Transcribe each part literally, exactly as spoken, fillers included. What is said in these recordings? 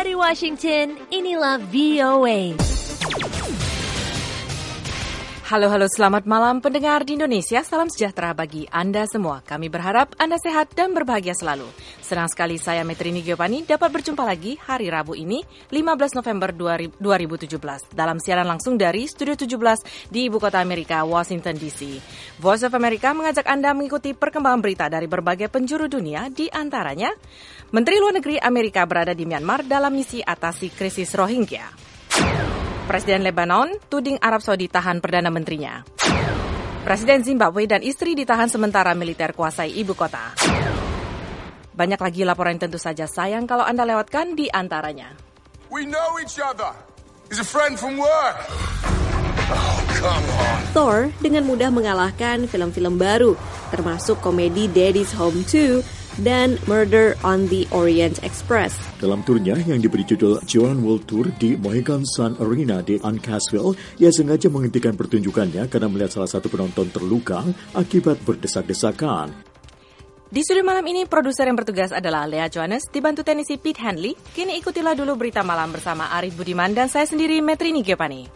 Dari Washington, inilah V O A. Halo-halo, selamat malam pendengar di Indonesia. Salam sejahtera bagi Anda semua. Kami berharap Anda sehat dan berbahagia selalu. Senang sekali saya Metrini Giovanni dapat berjumpa lagi hari Rabu ini, lima belas November dua ribu tujuh belas, dalam siaran langsung dari Studio tujuh belas di Ibu Kota Amerika, Washington D C. Voice of America mengajak Anda mengikuti perkembangan berita dari berbagai penjuru dunia, di antaranya Menteri Luar Negeri Amerika berada di Myanmar dalam misi atasi krisis Rohingya. Presiden Lebanon tuding Arab Saudi tahan Perdana Menterinya. Presiden Zimbabwe dan istri ditahan sementara militer kuasai ibu kota. Banyak lagi laporan, tentu saja sayang kalau Anda lewatkan di antaranya. We know each other. He's a friend from work. Oh, come on. Thor dengan mudah mengalahkan film-film baru, termasuk komedi Daddy's Home two dan Murder on the Orient Express. Dalam turnya yang diberi judul Joan World Tour di Mohegan Sun Arena di Uncasville, ia sengaja menghentikan pertunjukannya karena melihat salah satu penonton terluka akibat berdesak-desakan. Di studio malam ini, produser yang bertugas adalah Lea Johannes, dibantu teknisi Pete Handley. Kini ikutilah dulu berita malam bersama Arif Budiman dan saya sendiri, Metrini Giovanni.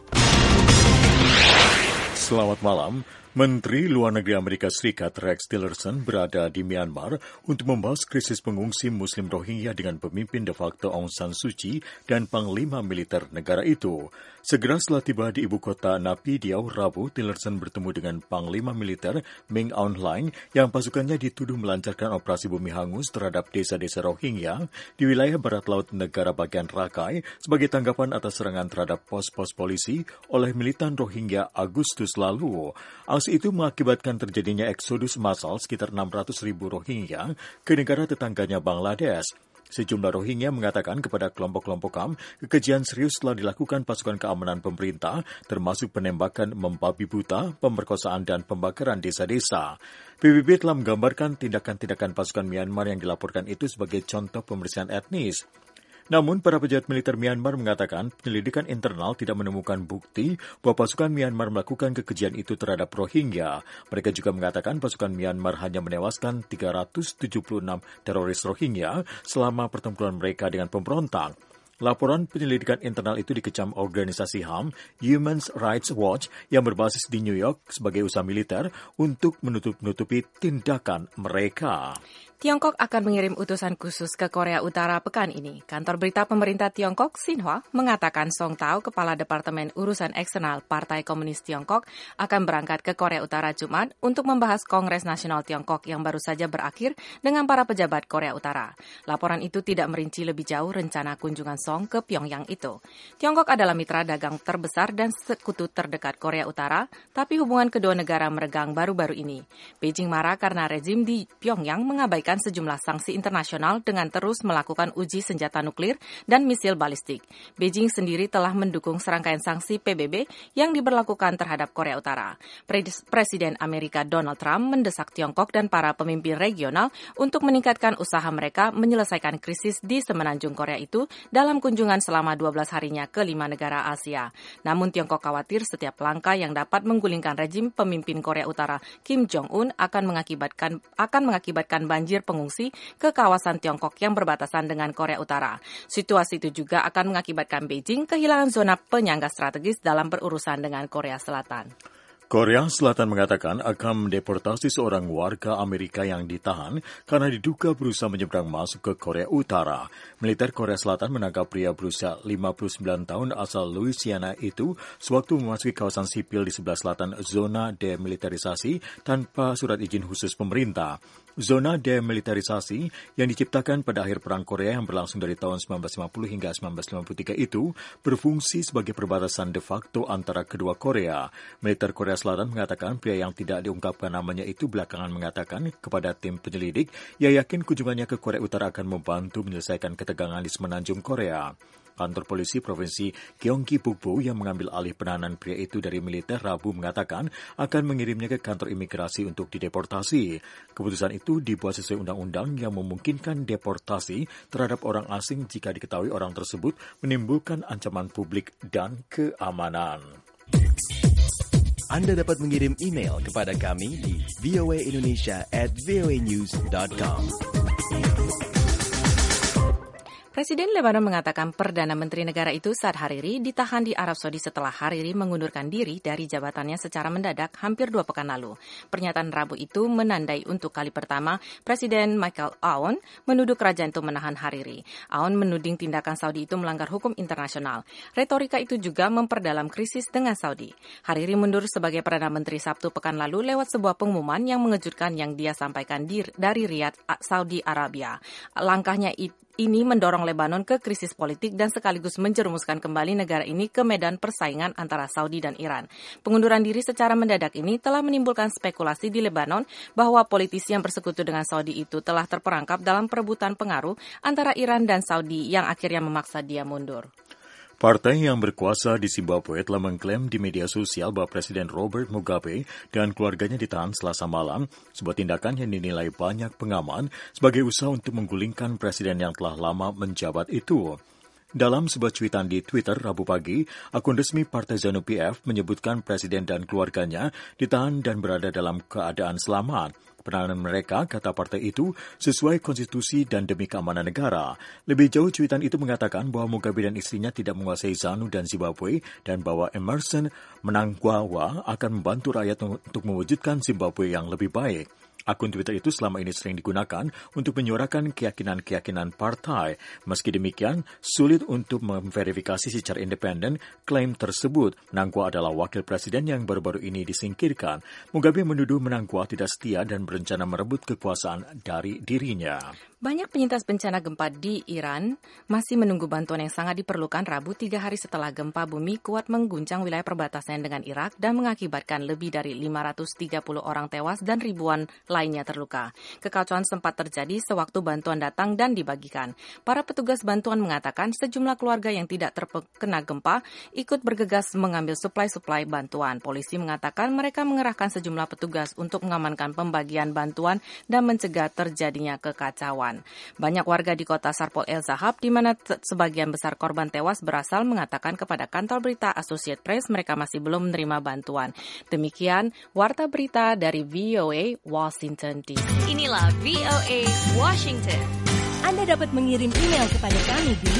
Selamat malam. Menteri Luar Negeri Amerika Serikat Rex Tillerson berada di Myanmar untuk membahas krisis pengungsi Muslim Rohingya dengan pemimpin de facto Aung San Suu Kyi dan panglima militer negara itu. Segera setelah tiba di ibu kota Naypyidaw Rabu, Tillerson bertemu dengan panglima militer Min Aung Hlaing yang pasukannya dituduh melancarkan operasi bumi hangus terhadap desa-desa Rohingya di wilayah barat laut negara bagian Rakhine sebagai tanggapan atas serangan terhadap pos-pos polisi oleh militan Rohingya Agustus lalu. Aksi itu mengakibatkan terjadinya eksodus massal sekitar enam ratus ribu Rohingya ke negara tetangganya Bangladesh. Sejumlah Rohingya mengatakan kepada kelompok-kelompok K A M kekejian serius telah dilakukan pasukan keamanan pemerintah, termasuk penembakan membabi buta, pemerkosaan dan pembakaran desa-desa. P B B telah menggambarkan tindakan-tindakan pasukan Myanmar yang dilaporkan itu sebagai contoh pembersihan etnis. Namun, para pejabat militer Myanmar mengatakan penyelidikan internal tidak menemukan bukti bahwa pasukan Myanmar melakukan kekejian itu terhadap Rohingya. Mereka juga mengatakan pasukan Myanmar hanya menewaskan tiga ratus tujuh puluh enam teroris Rohingya selama pertempuran mereka dengan pemberontak. Laporan penyelidikan internal itu dikecam organisasi H A M, Human Rights Watch, yang berbasis di New York sebagai usaha militer untuk menutup-nutupi tindakan mereka. Tiongkok akan mengirim utusan khusus ke Korea Utara pekan ini. Kantor berita pemerintah Tiongkok, Xinhua, mengatakan Song Tao, Kepala Departemen Urusan Eksternal Partai Komunis Tiongkok, akan berangkat ke Korea Utara Jumat untuk membahas Kongres Nasional Tiongkok yang baru saja berakhir dengan para pejabat Korea Utara. Laporan itu tidak merinci lebih jauh rencana kunjungan Song ke Pyongyang itu. Tiongkok adalah mitra dagang terbesar dan sekutu terdekat Korea Utara, tapi hubungan kedua negara meregang baru-baru ini. Beijing marah karena rezim di Pyongyang mengabaikan sejumlah sanksi internasional dengan terus melakukan uji senjata nuklir dan misil balistik. Beijing sendiri telah mendukung serangkaian sanksi P B B yang diberlakukan terhadap Korea Utara. Presiden Amerika Donald Trump mendesak Tiongkok dan para pemimpin regional untuk meningkatkan usaha mereka menyelesaikan krisis di semenanjung Korea itu dalam kunjungan selama dua belas harinya ke lima negara Asia. Namun Tiongkok khawatir setiap langkah yang dapat menggulingkan rejim pemimpin Korea Utara Kim Jong-un akan mengakibatkan akan mengakibatkan banjir pengungsi ke kawasan Tiongkok yang berbatasan dengan Korea Utara. Situasi itu juga akan mengakibatkan Beijing kehilangan zona penyangga strategis dalam berurusan dengan Korea Selatan. Korea Selatan mengatakan akan mendeportasi seorang warga Amerika yang ditahan karena diduga berusaha menyeberang masuk ke Korea Utara. Militer Korea Selatan menangkap pria berusia lima puluh sembilan tahun asal Louisiana itu sewaktu memasuki kawasan sipil di sebelah selatan zona demilitarisasi tanpa surat izin khusus pemerintah. Zona demilitarisasi yang diciptakan pada akhir Perang Korea yang berlangsung dari tahun sembilan belas lima puluh hingga sembilan belas lima puluh tiga itu berfungsi sebagai perbatasan de facto antara kedua Korea. Militer Korea Selatan mengatakan pria yang tidak diungkapkan namanya itu belakangan mengatakan kepada tim penyelidik ia yakin kunjungannya ke Korea Utara akan membantu menyelesaikan ketegangan di semenanjung Korea. Kantor polisi Provinsi Gyeonggi-Bukbu yang mengambil alih penahanan pria itu dari militer Rabu mengatakan akan mengirimnya ke kantor imigrasi untuk dideportasi. Keputusan itu dibuat sesuai undang-undang yang memungkinkan deportasi terhadap orang asing jika diketahui orang tersebut menimbulkan ancaman publik dan keamanan. Anda dapat mengirim email kepada kami di voaindonesia at voanews dot com. Presiden Lebanon mengatakan Perdana Menteri negara itu Saad Hariri ditahan di Arab Saudi setelah Hariri mengundurkan diri dari jabatannya secara mendadak hampir dua pekan lalu. Pernyataan Rabu itu menandai untuk kali pertama Presiden Michael Aoun menuduh kerajaan itu menahan Hariri. Aoun menuding tindakan Saudi itu melanggar hukum internasional. Retorika itu juga memperdalam krisis dengan Saudi. Hariri mundur sebagai Perdana Menteri Sabtu pekan lalu lewat sebuah pengumuman yang mengejutkan yang dia sampaikan dari Riyadh, Saudi Arabia. Langkahnya ini mendorong Lebanon ke krisis politik dan sekaligus menjerumuskan kembali negara ini ke medan persaingan antara Saudi dan Iran. Pengunduran diri secara mendadak ini telah menimbulkan spekulasi di Lebanon bahwa politisi yang bersekutu dengan Saudi itu telah terperangkap dalam perebutan pengaruh antara Iran dan Saudi yang akhirnya memaksa dia mundur. Partai yang berkuasa di Zimbabwe telah mengklaim di media sosial bahwa Presiden Robert Mugabe dan keluarganya ditahan Selasa malam, sebuah tindakan yang dinilai banyak pengamat sebagai usaha untuk menggulingkan presiden yang telah lama menjabat itu. Dalam sebuah cuitan di Twitter Rabu pagi, akun resmi Partai ZANU-P F menyebutkan presiden dan keluarganya ditahan dan berada dalam keadaan selamat. Penanganan mereka, kata partai itu, sesuai konstitusi dan demi keamanan negara. Lebih jauh, cuitan itu mengatakan bahwa Mugabe dan istrinya tidak menguasai ZANU dan Zimbabwe dan bahwa Emmerson Mnangagwa akan membantu rakyat untuk mewujudkan Zimbabwe yang lebih baik. Akun Twitter itu selama ini sering digunakan untuk menyuarakan keyakinan-keyakinan partai. Meski demikian, sulit untuk memverifikasi secara independen klaim tersebut. Mnangagwa adalah wakil presiden yang baru-baru ini disingkirkan. Mugabe menuduh Mnangagwa tidak setia dan berencana merebut kekuasaan dari dirinya. Banyak penyintas bencana gempa di Iran masih menunggu bantuan yang sangat diperlukan Rabu tiga hari setelah gempa bumi kuat mengguncang wilayah perbatasan dengan Irak dan mengakibatkan lebih dari lima ratus tiga puluh orang tewas dan ribuan lainnya terluka. Kekacauan sempat terjadi sewaktu bantuan datang dan dibagikan. Para petugas bantuan mengatakan sejumlah keluarga yang tidak terkena gempa ikut bergegas mengambil suplai-suplai bantuan. Polisi mengatakan mereka mengerahkan sejumlah petugas untuk mengamankan pembagian bantuan dan mencegah terjadinya kekacauan. Banyak warga di kota Sarpol El Zahab, di mana sebagian besar korban tewas berasal, mengatakan kepada kantor berita Associated Press mereka masih belum menerima bantuan. Demikian Warta Berita dari V O A Washington D C. Inilah V O A Washington. Anda dapat mengirim email kepada kami di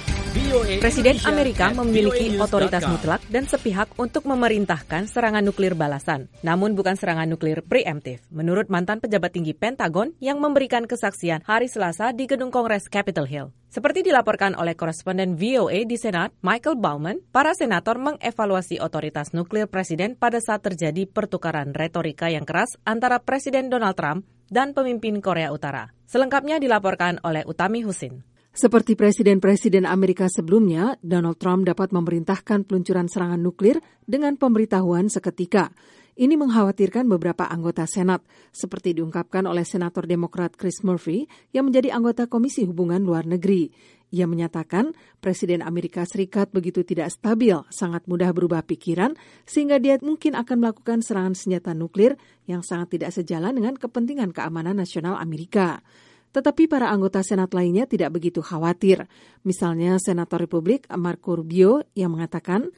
Presiden Amerika memiliki otoritas mutlak dan sepihak untuk memerintahkan serangan nuklir balasan, namun bukan serangan nuklir preemptif, menurut mantan pejabat tinggi Pentagon yang memberikan kesaksian hari Selasa di Gedung Kongres Capitol Hill. Seperti dilaporkan oleh koresponden V O A di Senat, Michael Bauman, para senator mengevaluasi otoritas nuklir presiden pada saat terjadi pertukaran retorika yang keras antara Presiden Donald Trump dan pemimpin Korea Utara. Selengkapnya dilaporkan oleh Utami Husin. Seperti presiden-presiden Amerika sebelumnya, Donald Trump dapat memerintahkan peluncuran serangan nuklir dengan pemberitahuan seketika. Ini mengkhawatirkan beberapa anggota Senat, seperti diungkapkan oleh Senator Demokrat Chris Murphy yang menjadi anggota Komisi Hubungan Luar Negeri. Ia menyatakan Presiden Amerika Serikat begitu tidak stabil, sangat mudah berubah pikiran, sehingga dia mungkin akan melakukan serangan senjata nuklir yang sangat tidak sejalan dengan kepentingan keamanan nasional Amerika. Tetapi para anggota Senat lainnya tidak begitu khawatir. Misalnya Senator Republik Marco Rubio yang mengatakan,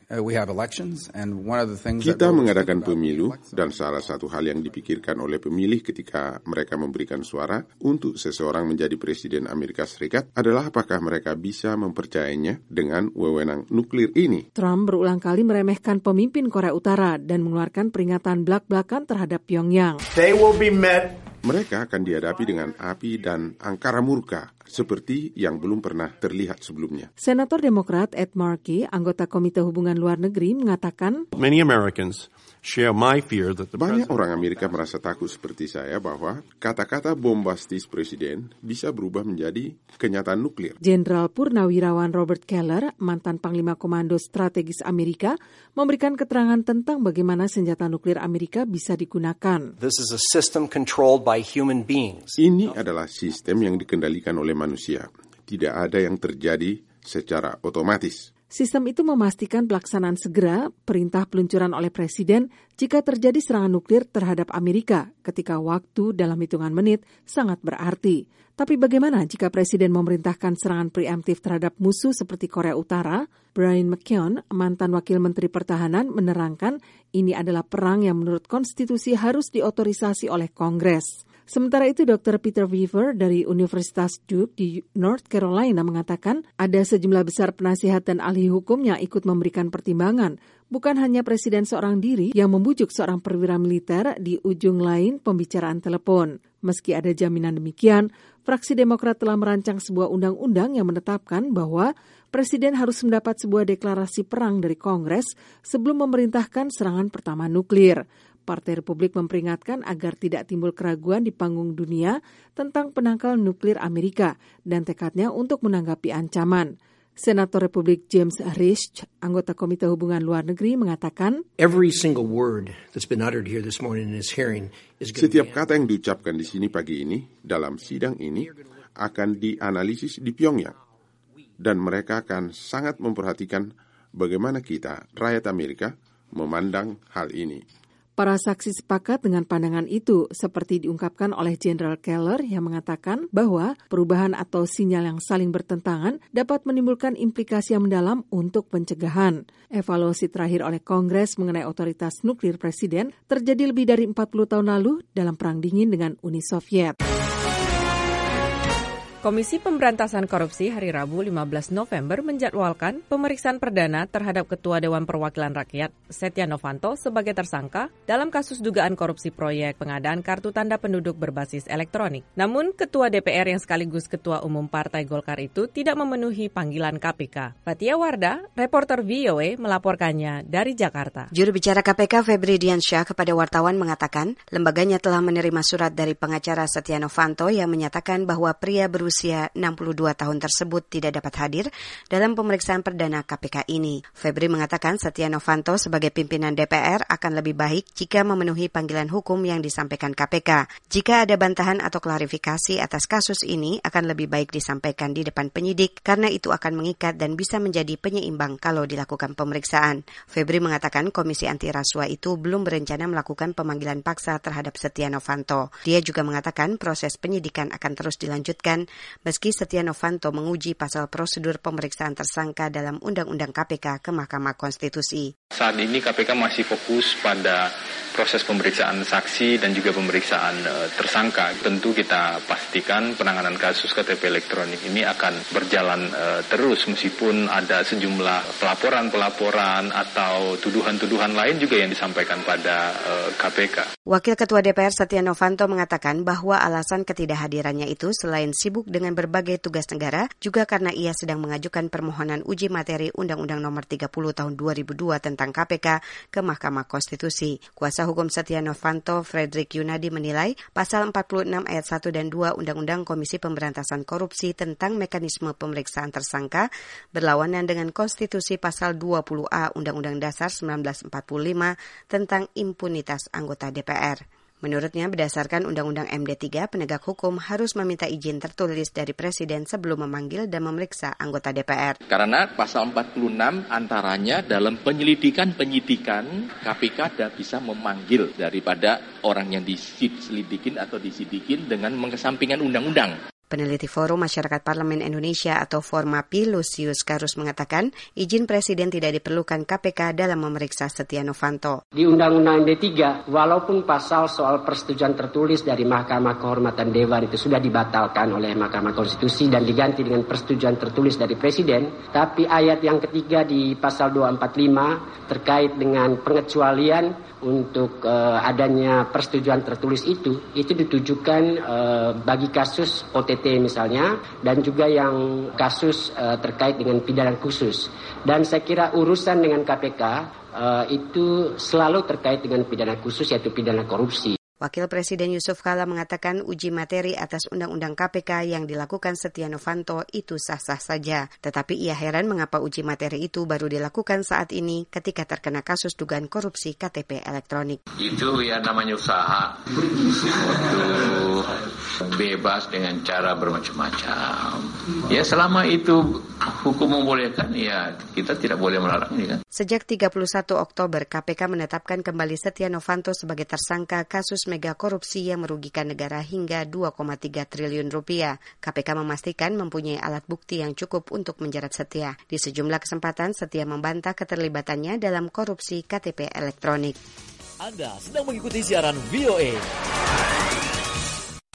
kita mengadakan pemilu dan salah satu hal yang dipikirkan oleh pemilih ketika mereka memberikan suara untuk seseorang menjadi Presiden Amerika Serikat adalah apakah mereka bisa mempercayainya dengan wewenang nuklir ini. Trump berulang kali meremehkan pemimpin Korea Utara dan mengeluarkan peringatan belak-belakan terhadap Pyongyang. They will be met. Mereka akan dihadapi dengan api dan angkara murka, seperti yang belum pernah terlihat sebelumnya. Senator Demokrat Ed Markey, anggota Komite Hubungan Luar Negeri, mengatakan, Many Americans share my fear that the Banyak orang Amerika merasa takut seperti saya bahwa kata-kata bombastis presiden bisa berubah menjadi kenyataan nuklir. Jenderal Purnawirawan Robert Keller, mantan Panglima Komando Strategis Amerika, memberikan keterangan tentang bagaimana senjata nuklir Amerika bisa digunakan. This is a system controlled by human beings. Ini adalah sistem yang dikendalikan oleh manusia. Tidak ada yang terjadi secara otomatis. Sistem itu memastikan pelaksanaan segera perintah peluncuran oleh Presiden jika terjadi serangan nuklir terhadap Amerika ketika waktu dalam hitungan menit sangat berarti. Tapi bagaimana jika Presiden memerintahkan serangan preemptif terhadap musuh seperti Korea Utara? Brian McKeon, mantan Wakil Menteri Pertahanan, menerangkan ini adalah perang yang menurut konstitusi harus diotorisasi oleh Kongres. Sementara itu, dokter Peter Weaver dari Universitas Duke di North Carolina mengatakan ada sejumlah besar penasihat dan ahli hukum yang ikut memberikan pertimbangan. Bukan hanya presiden seorang diri yang membujuk seorang perwira militer di ujung lain pembicaraan telepon. Meski ada jaminan demikian, fraksi Demokrat telah merancang sebuah undang-undang yang menetapkan bahwa presiden harus mendapat sebuah deklarasi perang dari Kongres sebelum memerintahkan serangan pertama nuklir. Partai Republik memperingatkan agar tidak timbul keraguan di panggung dunia tentang penangkal nuklir Amerika dan tekadnya untuk menanggapi ancaman. Senator Republik James Risch, anggota Komite Hubungan Luar Negeri, mengatakan, Every single word that's been uttered here this morning in this hearing is going to Setiap kata yang diucapkan di sini pagi ini, dalam sidang ini, akan dianalisis di Pyongyang. Dan mereka akan sangat memperhatikan bagaimana kita, rakyat Amerika, memandang hal ini. Para saksi sepakat dengan pandangan itu, seperti diungkapkan oleh Jenderal Keller yang mengatakan bahwa perubahan atau sinyal yang saling bertentangan dapat menimbulkan implikasi yang mendalam untuk pencegahan. Evaluasi terakhir oleh Kongres mengenai otoritas nuklir presiden terjadi lebih dari empat puluh tahun lalu dalam Perang Dingin dengan Uni Soviet. Komisi Pemberantasan Korupsi hari Rabu lima belas November menjadwalkan pemeriksaan perdana terhadap Ketua Dewan Perwakilan Rakyat Setia Novanto sebagai tersangka dalam kasus dugaan korupsi proyek pengadaan kartu tanda penduduk berbasis elektronik. Namun, Ketua D P R yang sekaligus Ketua Umum Partai Golkar itu tidak memenuhi panggilan K P K. Fatia Wardah, reporter V O A melaporkannya dari Jakarta. Juru bicara K P K Febri Diansyah kepada wartawan mengatakan, lembaganya telah menerima surat dari pengacara Setia Novanto yang menyatakan bahwa pria berusia Usia enam puluh dua tahun tersebut tidak dapat hadir dalam pemeriksaan perdana K P K ini. Febri mengatakan Setia Novanto sebagai pimpinan D P R akan lebih baik jika memenuhi panggilan hukum yang disampaikan K P K. Jika ada bantahan atau klarifikasi atas kasus ini akan lebih baik disampaikan di depan penyidik karena itu akan mengikat dan bisa menjadi penyeimbang kalau dilakukan pemeriksaan. Febri mengatakan Komisi Anti Rasuah itu belum berencana melakukan pemanggilan paksa terhadap Setia Novanto. Dia juga mengatakan proses penyidikan akan terus dilanjutkan meski Setia Novanto menguji pasal prosedur pemeriksaan tersangka dalam Undang-Undang K P K ke Mahkamah Konstitusi. Saat ini K P K masih fokus pada proses pemeriksaan saksi dan juga pemeriksaan uh, tersangka. Tentu kita pastikan penanganan kasus K T P elektronik ini akan berjalan uh, terus meskipun ada sejumlah pelaporan-pelaporan atau tuduhan-tuduhan lain juga yang disampaikan pada uh, K P K. Wakil Ketua D P R Setia Novanto mengatakan bahwa alasan ketidakhadirannya itu selain sibuk dengan berbagai tugas negara, juga karena ia sedang mengajukan permohonan uji materi Undang-Undang Nomor tiga puluh Tahun dua ribu dua tentang K P K ke Mahkamah Konstitusi. Kuasa hukum Setia Novanto, Frederick Yunadi menilai pasal empat puluh enam ayat satu dan dua Undang-Undang Komisi Pemberantasan Korupsi tentang mekanisme pemeriksaan tersangka berlawanan dengan konstitusi pasal dua puluh A Undang-Undang Dasar seribu sembilan ratus empat puluh lima tentang impunitas anggota D P R. Menurutnya, berdasarkan Undang-Undang M D tiga, penegak hukum harus meminta izin tertulis dari Presiden sebelum memanggil dan memeriksa anggota D P R. Karena pasal empat puluh enam antaranya dalam penyelidikan-penyidikan K P K tidak bisa memanggil daripada orang yang diselidikin atau disidikin dengan mengesampingkan undang-undang. Peneliti Forum Masyarakat Parlemen Indonesia atau Formapi, Lusius Karus mengatakan izin Presiden tidak diperlukan K P K dalam memeriksa Setia Novanto. Di Undang-Undang M D tiga, walaupun pasal soal persetujuan tertulis dari Mahkamah Kehormatan Dewan itu sudah dibatalkan oleh Mahkamah Konstitusi dan diganti dengan persetujuan tertulis dari Presiden, tapi ayat yang ketiga di pasal dua ratus empat puluh lima terkait dengan pengecualian untuk uh, adanya persetujuan tertulis itu, itu ditujukan uh, bagi kasus O T T misalnya, dan juga yang kasus uh, terkait dengan pidana khusus. Dan saya kira urusan dengan K P K uh, itu selalu terkait dengan pidana khusus, yaitu pidana korupsi. Wakil Presiden Yusuf Kala mengatakan uji materi atas Undang-Undang K P K yang dilakukan Setia Novanto itu sah-sah saja. Tetapi ia heran mengapa uji materi itu baru dilakukan saat ini ketika terkena kasus dugaan korupsi K T P elektronik. Itu ya namanya usaha untuk bebas dengan cara bermacam-macam. Ya selama itu hukum membolehkan, ya kita tidak boleh melarangnya kan. Sejak tiga puluh satu Oktober, K P K menetapkan kembali Setia Novanto sebagai tersangka kasus mega korupsi yang merugikan negara hingga dua koma tiga triliun rupiah. K P K memastikan mempunyai alat bukti yang cukup untuk menjerat Setia. Di sejumlah kesempatan, Setia membantah keterlibatannya dalam korupsi K T P elektronik. Anda sedang mengikuti siaran V O A.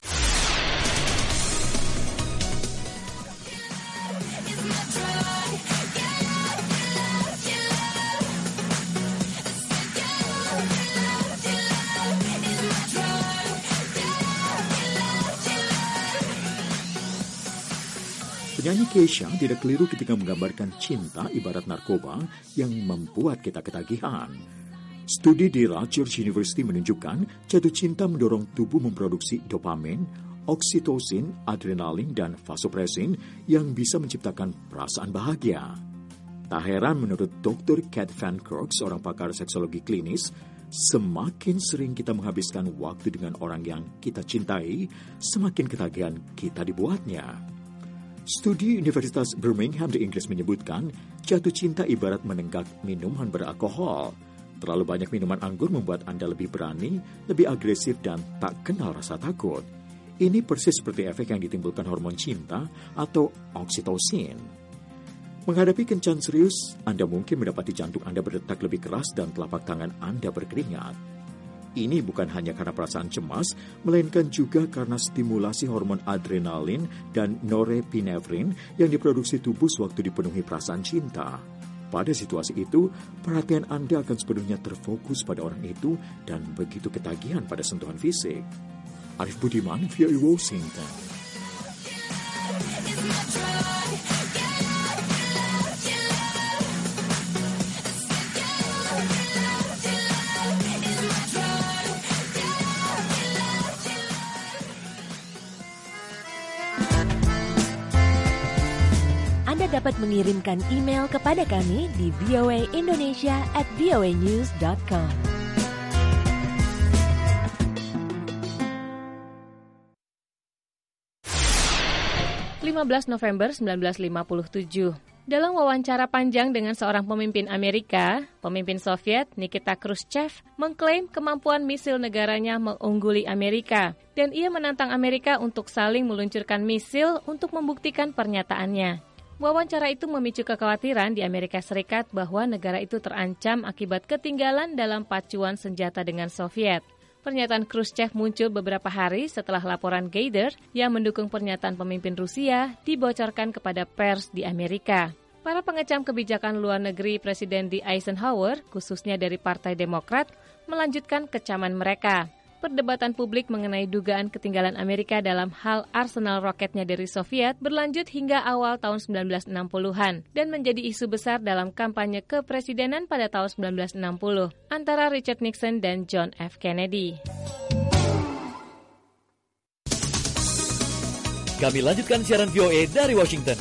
Penyanyi Kesha tidak keliru ketika menggambarkan cinta ibarat narkoba yang membuat kita ketagihan. Studi di Rutgers University menunjukkan jatuh cinta mendorong tubuh memproduksi dopamin, oksitosin, adrenalin, dan vasopresin yang bisa menciptakan perasaan bahagia. Tak heran menurut dokter Kat Van Kirk, seorang pakar seksologi klinis, semakin sering kita menghabiskan waktu dengan orang yang kita cintai, semakin ketagihan kita dibuatnya. Studi Universitas Birmingham di Inggris menyebutkan jatuh cinta ibarat menenggak minuman beralkohol. Terlalu banyak minuman anggur membuat Anda lebih berani, lebih agresif, dan tak kenal rasa takut. Ini persis seperti efek yang ditimbulkan hormon cinta atau oksitosin. Menghadapi kencan serius, Anda mungkin mendapati jantung Anda berdetak lebih keras dan telapak tangan Anda berkeringat. Ini bukan hanya karena perasaan cemas, melainkan juga karena stimulasi hormon adrenalin dan norepinefrin yang diproduksi tubuh sewaktu dipenuhi perasaan cinta. Pada situasi itu, perhatian Anda akan sepenuhnya terfokus pada orang itu dan begitu ketagihan pada sentuhan fisik. Arif Budiman, V O A Washington. Anda dapat mengirimkan email kepada kami di v o a indonesia at v o a news dot com. lima belas November seribu sembilan ratus lima puluh tujuh. Dalam wawancara panjang dengan seorang pemimpin Amerika, pemimpin Soviet Nikita Khrushchev mengklaim kemampuan misil negaranya mengungguli Amerika, dan ia menantang Amerika untuk saling meluncurkan misil untuk membuktikan pernyataannya. Wawancara itu memicu kekhawatiran di Amerika Serikat bahwa negara itu terancam akibat ketinggalan dalam pacuan senjata dengan Soviet. Pernyataan Khrushchev muncul beberapa hari setelah laporan Gator yang mendukung pernyataan pemimpin Rusia dibocorkan kepada pers di Amerika. Para pengecam kebijakan luar negeri Presiden D. Eisenhower, khususnya dari Partai Demokrat, melanjutkan kecaman mereka. Perdebatan publik mengenai dugaan ketinggalan Amerika dalam hal arsenal roketnya dari Soviet berlanjut hingga awal tahun sembilan belas enam puluhan dan menjadi isu besar dalam kampanye kepresidenan pada tahun sembilan belas enam puluh antara Richard Nixon dan John F. Kennedy. Kami lanjutkan siaran V O A dari Washington.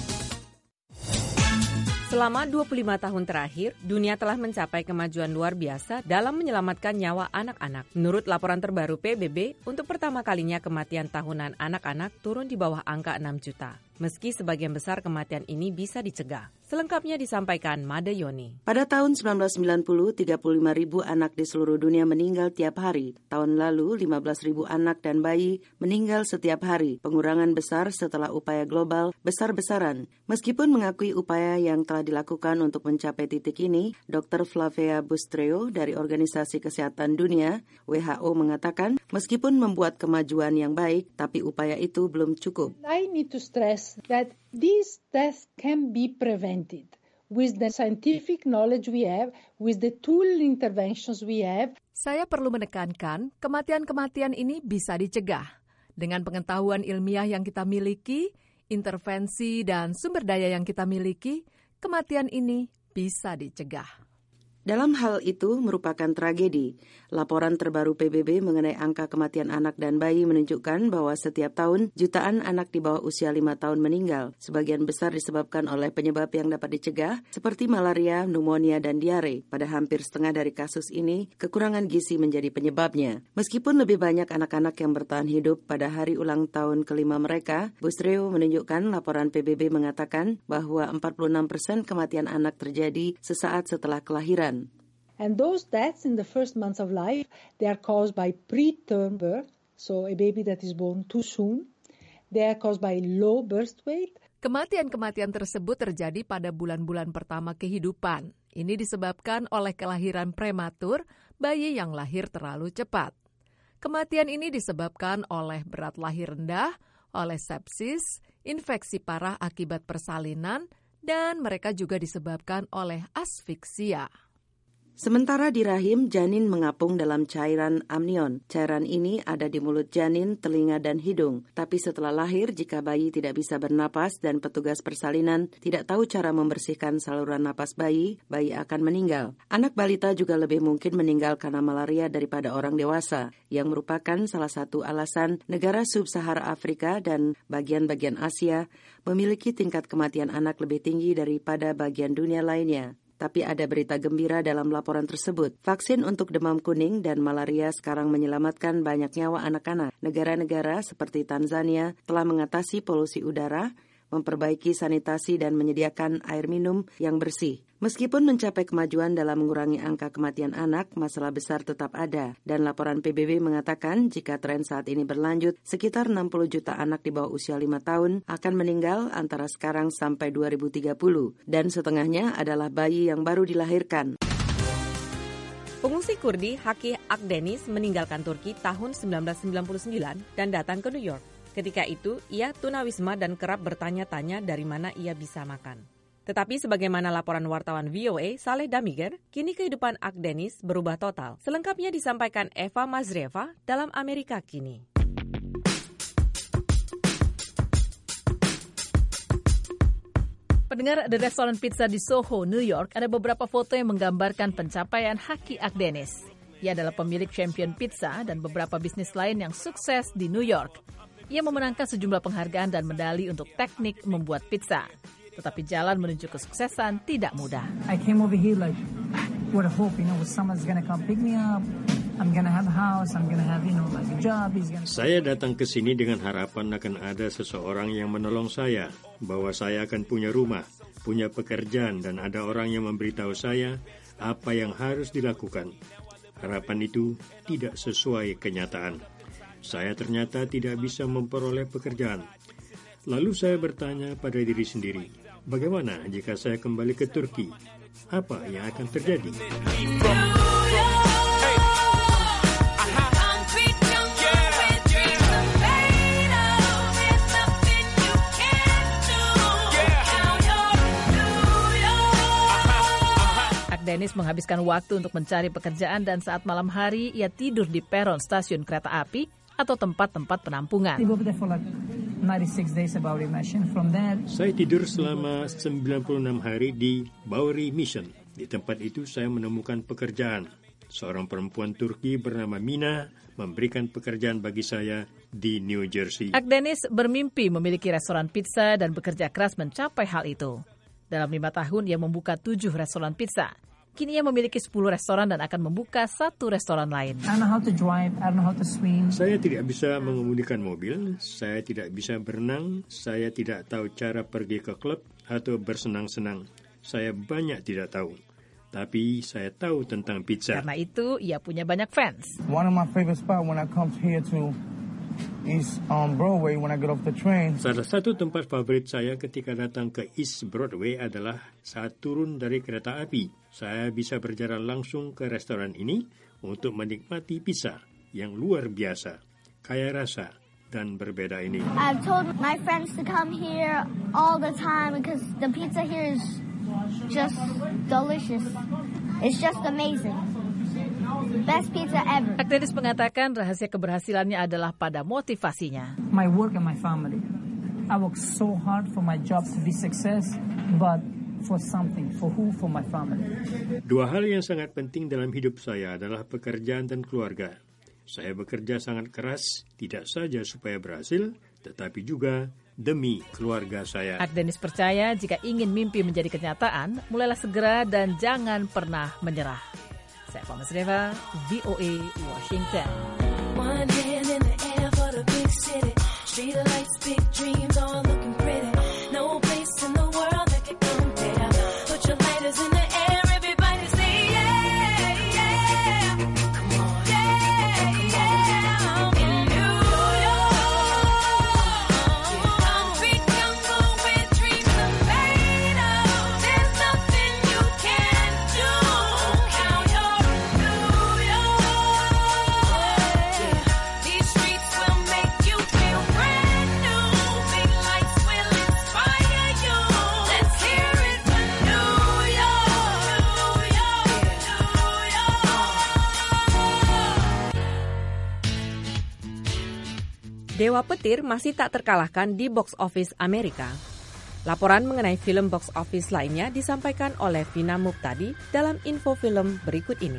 Selama dua puluh lima tahun terakhir, dunia telah mencapai kemajuan luar biasa dalam menyelamatkan nyawa anak-anak. Menurut laporan terbaru P B B, untuk pertama kalinya kematian tahunan anak-anak turun di bawah angka enam juta. Meski sebagian besar kematian ini bisa dicegah. Selengkapnya disampaikan Made Yoni. Pada tahun sembilan belas sembilan puluh, tiga puluh lima ribu anak di seluruh dunia meninggal tiap hari. Tahun lalu, lima belas ribu anak dan bayi meninggal setiap hari. Pengurangan besar setelah upaya global besar-besaran. Meskipun mengakui upaya yang telah dilakukan untuk mencapai titik ini, Doktor Flavia Bustreo dari Organisasi Kesehatan Dunia, W H O mengatakan, meskipun membuat kemajuan yang baik, tapi upaya itu belum cukup. I need to stress that these deaths can be prevented with the scientific knowledge we have, with the tool interventions we have. Saya perlu menekankan, kematian-kematian ini bisa dicegah. Dengan pengetahuan ilmiah yang kita miliki, intervensi dan sumber daya yang kita miliki, kematian ini bisa dicegah. Dalam hal itu merupakan tragedi. Laporan terbaru P B B mengenai angka kematian anak dan bayi menunjukkan bahwa setiap tahun jutaan anak di bawah usia lima tahun meninggal. Sebagian besar disebabkan oleh penyebab yang dapat dicegah seperti malaria, pneumonia, dan diare. Pada hampir setengah dari kasus ini, kekurangan gizi menjadi penyebabnya. Meskipun lebih banyak anak-anak yang bertahan hidup pada hari ulang tahun kelima mereka, Bustreo menunjukkan laporan P B B mengatakan bahwa empat puluh enam persen kematian anak terjadi sesaat setelah kelahiran. And those deaths in the first months of life, they are caused by preterm birth, so a baby that is born too soon. They are caused by low birth weight. Kematian-kematian tersebut terjadi pada bulan-bulan pertama kehidupan. Ini disebabkan oleh kelahiran prematur, bayi yang lahir terlalu cepat. Kematian ini disebabkan oleh berat lahir rendah, oleh sepsis, infeksi parah akibat persalinan, dan mereka juga disebabkan oleh asfiksia. Sementara di rahim, janin mengapung dalam cairan amnion. Cairan ini ada di mulut janin, telinga, dan hidung. Tapi setelah lahir, jika bayi tidak bisa bernapas dan petugas persalinan tidak tahu cara membersihkan saluran napas bayi, bayi akan meninggal. Anak balita juga lebih mungkin meninggal karena malaria daripada orang dewasa, yang merupakan salah satu alasan negara sub-Sahara Afrika dan bagian-bagian Asia memiliki tingkat kematian anak lebih tinggi daripada bagian dunia lainnya. Tapi ada berita gembira dalam laporan tersebut. Vaksin untuk demam kuning dan malaria sekarang menyelamatkan banyak nyawa anak-anak. Negara-negara seperti Tanzania telah mengatasi polusi udara, memperbaiki sanitasi dan menyediakan air minum yang bersih. Meskipun mencapai kemajuan dalam mengurangi angka kematian anak, masalah besar tetap ada. Dan laporan P B B mengatakan jika tren saat ini berlanjut, sekitar enam puluh juta anak di bawah usia lima tahun akan meninggal antara sekarang sampai dua ribu tiga puluh. Dan setengahnya adalah bayi yang baru dilahirkan. Pengungsi Kurdi Haki Akdeniz meninggalkan Turki tahun sembilan belas sembilan puluh sembilan dan datang ke New York. Ketika itu, ia tunawisma dan kerap bertanya-tanya dari mana ia bisa makan. Tetapi sebagaimana laporan wartawan V O A Saleh Damiger, kini kehidupan Akdeniz berubah total. Selengkapnya disampaikan Eva Mazrieva dalam Amerika Kini. Pendengar, The Restaurant Pizza di Soho, New York, ada beberapa foto yang menggambarkan pencapaian Haki Akdeniz. Ia adalah pemilik champion pizza dan beberapa bisnis lain yang sukses di New York. Ia memenangkan sejumlah penghargaan dan medali untuk teknik membuat pizza. Tetapi jalan menuju kesuksesan tidak mudah. I came over here like with a hope, you know, someone's gonna come pick me up. I'm gonna have a house, I'm gonna have, you know, like a job. Gonna... Saya datang ke sini dengan harapan akan ada seseorang yang menolong saya, bahwa saya akan punya rumah, punya pekerjaan, dan ada orang yang memberitahu saya apa yang harus dilakukan. Harapan itu tidak sesuai kenyataan. Saya ternyata tidak bisa memperoleh pekerjaan. Lalu saya bertanya pada diri sendiri, bagaimana jika saya kembali ke Turki? Apa yang akan terjadi? Akdeniz menghabiskan waktu untuk mencari pekerjaan dan saat malam hari ia tidur di peron stasiun kereta api atau tempat-tempat penampungan. Saya tidur selama sembilan puluh enam hari di Bowery Mission. Di tempat itu saya menemukan pekerjaan. Seorang perempuan Turki bernama Mina memberikan pekerjaan bagi saya di New Jersey. Akdeniz bermimpi memiliki restoran pizza dan bekerja keras mencapai hal itu. Dalam lima tahun ia membuka tujuh restoran pizza. Kini ia memiliki sepuluh restoran dan akan membuka satu restoran lain. I don't know how to drive, I don't know how to swim. Saya tidak bisa mengemudikan mobil, saya tidak bisa berenang, saya tidak tahu cara pergi ke klub atau bersenang-senang. Saya banyak tidak tahu. Tapi saya tahu tentang pizza. Karena itu ia punya banyak fans. One of my favorite spots when I come here to East um, Broadway when I get off the train. Salah satu tempat favorit saya ketika datang ke East Broadway adalah saat turun dari kereta api. Saya bisa berjalan langsung ke restoran ini untuk menikmati pizza yang luar biasa, kaya rasa, dan berbeda ini. I've told my friends to come here all the time because the pizza here is just delicious. It's just amazing. Best pizza ever. Akdeniz mengatakan rahasia keberhasilannya adalah pada motivasinya. My work and my family. I work so hard for my job to be success, but for something, for who? For my family. Dua hal yang sangat penting dalam hidup saya adalah pekerjaan dan keluarga. Saya bekerja sangat keras, tidak saja supaya berhasil, tetapi juga demi keluarga saya. Akdeniz percaya jika ingin mimpi menjadi kenyataan, mulailah segera dan jangan pernah menyerah. Saya Eva Mazrieva, V O A, Washington. One hand in the air for the big city. Street lights, big dreams, all looking pretty. No place in the world that can compare. Put your lighters in the air, everybody say yeah, yeah. Come on, yeah, yeah. In New York, concrete jungle where dreams are made of. There's nothing you can't do. Count your New York. These streets will make you feel brand Dewa Petir masih tak terkalahkan di box office Amerika. Laporan mengenai film box office lainnya disampaikan oleh Vina Muptadi dalam info film berikut ini.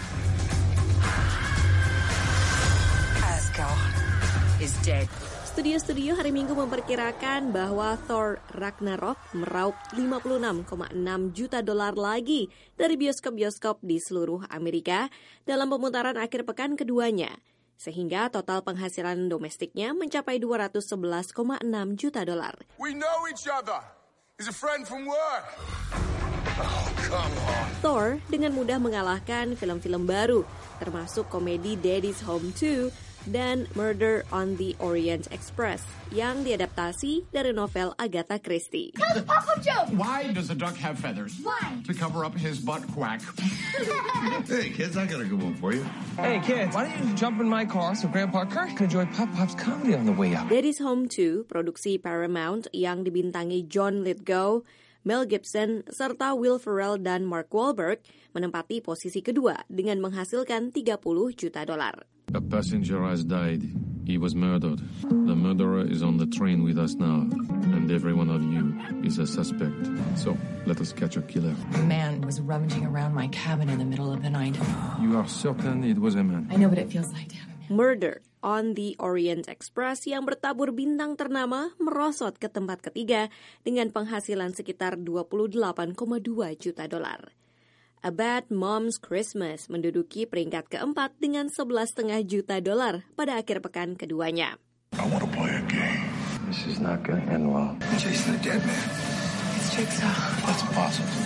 Asgard is dead. Studio-studio hari Minggu memperkirakan bahwa Thor Ragnarok meraup lima puluh enam koma enam juta dolar lagi dari bioskop-bioskop di seluruh Amerika dalam pemutaran akhir pekan keduanya, sehingga total penghasilan domestiknya mencapai dua ratus sebelas koma enam juta dolar. We know each other. He's a friend from work. Oh, come on. Thor dengan mudah mengalahkan film-film baru, termasuk komedi Daddy's Home two dan Murder on the Orient Express yang diadaptasi dari novel Agatha Christie. Tell the pop-up joke! Why does a duck have feathers? Why? To cover up his butt quack. Hey, kids, I got a good one for you. Hey, kids, why don't you jump in my car so Grandpa Kirk can enjoy Pop-Pop's comedy on the way up? Daddy's Home two, produksi Paramount yang dibintangi John Lithgow, Mel Gibson, serta Will Ferrell dan Mark Wahlberg, menempati posisi kedua dengan menghasilkan tiga puluh juta dolar. A passenger has died. He was murdered. The murderer is on the train with us now, and every one of you is a suspect. So, let us catch a killer. A man was rummaging around my cabin in the middle of the night. You are certain it was a man? I know what it feels like to have a man. Murder on the Orient Express yang bertabur bintang ternama merosot ke tempat ketiga dengan penghasilan sekitar dua puluh delapan koma dua juta dolar. A Bad Mom's Christmas menduduki peringkat keempat dengan sebelas koma lima juta dolar pada akhir pekan keduanya. I want to play a game. This is not going to end well. Chasing a dead man. It's Jigsaw. That's possible.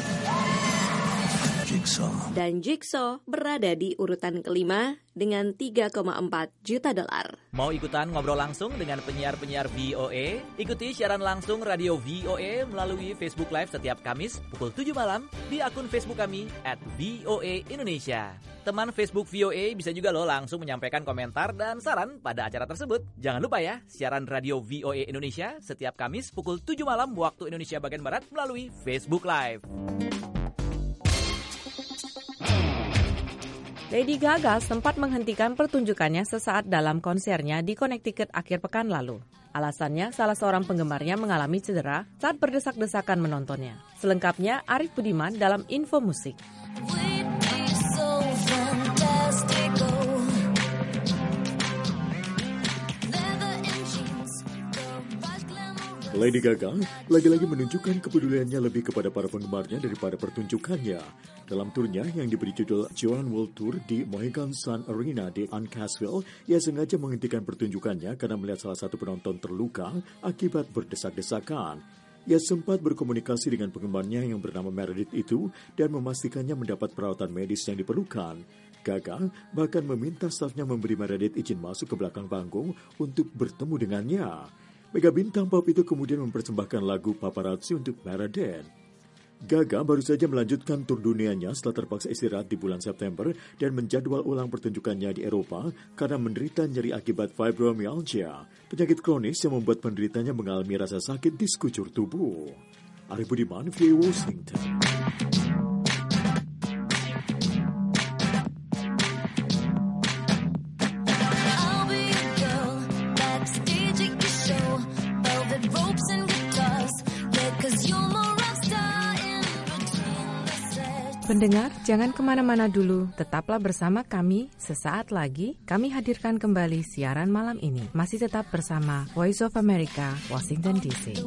Jigsaw. Dan Jigsaw berada di urutan kelima dengan tiga koma empat juta dolar. Mau ikutan ngobrol langsung dengan penyiar-penyiar V O A? Ikuti siaran langsung radio V O A melalui Facebook Live setiap Kamis pukul tujuh malam di akun Facebook kami at V O A Indonesia. Teman Facebook V O A bisa juga lo langsung menyampaikan komentar dan saran pada acara tersebut. Jangan lupa ya, siaran radio V O A Indonesia setiap Kamis pukul tujuh malam waktu Indonesia bagian Barat melalui Facebook Live. Lady Gaga sempat menghentikan pertunjukannya sesaat dalam konsernya di Connecticut akhir pekan lalu. Alasannya, salah seorang penggemarnya mengalami cedera saat berdesak-desakan menontonnya. Selengkapnya, Arif Budiman dalam Info Musik. Lady Gaga lagi-lagi menunjukkan kepeduliannya lebih kepada para penggemarnya daripada pertunjukannya. Dalam turnya yang diberi judul Joan World Tour di Mohegan Sun Arena di Uncasville, ia sengaja menghentikan pertunjukannya karena melihat salah satu penonton terluka akibat berdesak-desakan. Ia sempat berkomunikasi dengan penggemarnya yang bernama Meredith itu dan memastikannya mendapat perawatan medis yang diperlukan. Gaga bahkan meminta stafnya memberi Meredith izin masuk ke belakang panggung untuk bertemu dengannya. Mega bintang pop itu kemudian mempersembahkan lagu Paparazzi untuk Meredith. Gaga baru saja melanjutkan tur dunianya setelah terpaksa istirahat di bulan September dan menjadwal ulang pertunjukannya di Eropa karena menderita nyeri akibat fibromyalgia, penyakit kronis yang membuat penderitanya mengalami rasa sakit di sekujur tubuh. Arif Budiman, V O A Washington. Pendengar, jangan kemana-mana dulu. Tetaplah bersama kami. Sesaat lagi, kami hadirkan kembali siaran malam ini. Masih tetap bersama Voice of America, Washington D C.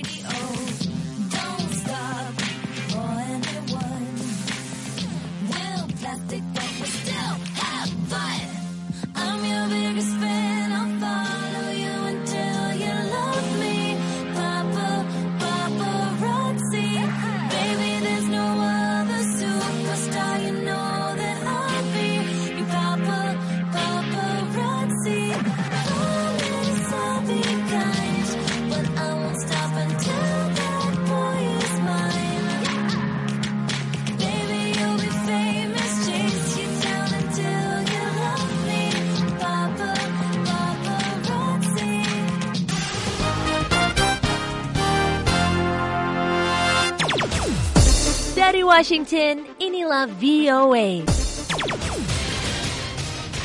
Dari Washington, inilah V O A.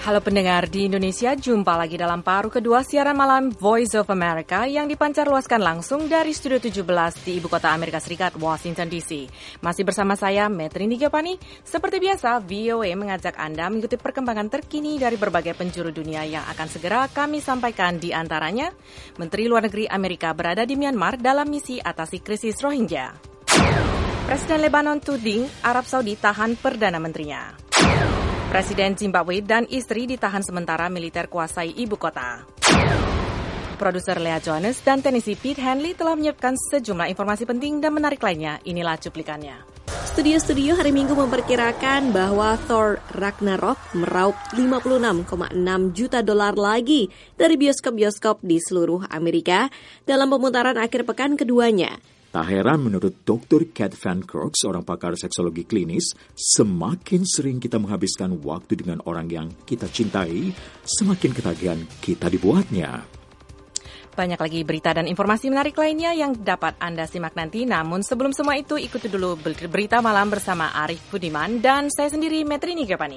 Halo pendengar di Indonesia, jumpa lagi dalam paruh kedua siaran malam Voice of America yang dipancarluaskan langsung dari Studio tujuh belas di Ibu Kota Amerika Serikat, Washington D C. Masih bersama saya, Metri Nigapani. Seperti biasa, V O A mengajak Anda mengikuti perkembangan terkini dari berbagai penjuru dunia yang akan segera kami sampaikan, di antaranya Menteri Luar Negeri Amerika berada di Myanmar dalam misi atasi krisis Rohingya. Presiden Lebanon tuding Arab Saudi tahan Perdana Menterinya. Presiden Zimbabwe dan istri ditahan sementara militer kuasai ibu kota. Produser Lea Johannes dan teknisi Pete Henley telah menyiapkan sejumlah informasi penting dan menarik lainnya. Inilah cuplikannya. Studio-studio hari Minggu memperkirakan bahwa Thor Ragnarok meraup lima puluh enam koma enam juta dolar lagi dari bioskop-bioskop di seluruh Amerika dalam pemutaran akhir pekan keduanya. Tak heran menurut dokter Kat Van Kerk, seorang pakar seksologi klinis, semakin sering kita menghabiskan waktu dengan orang yang kita cintai, semakin ketagihan kita dibuatnya. Banyak lagi berita dan informasi menarik lainnya yang dapat Anda simak nanti. Namun sebelum semua itu, ikuti dulu berita malam bersama Arif Budiman dan saya sendiri, Metri Nigapani.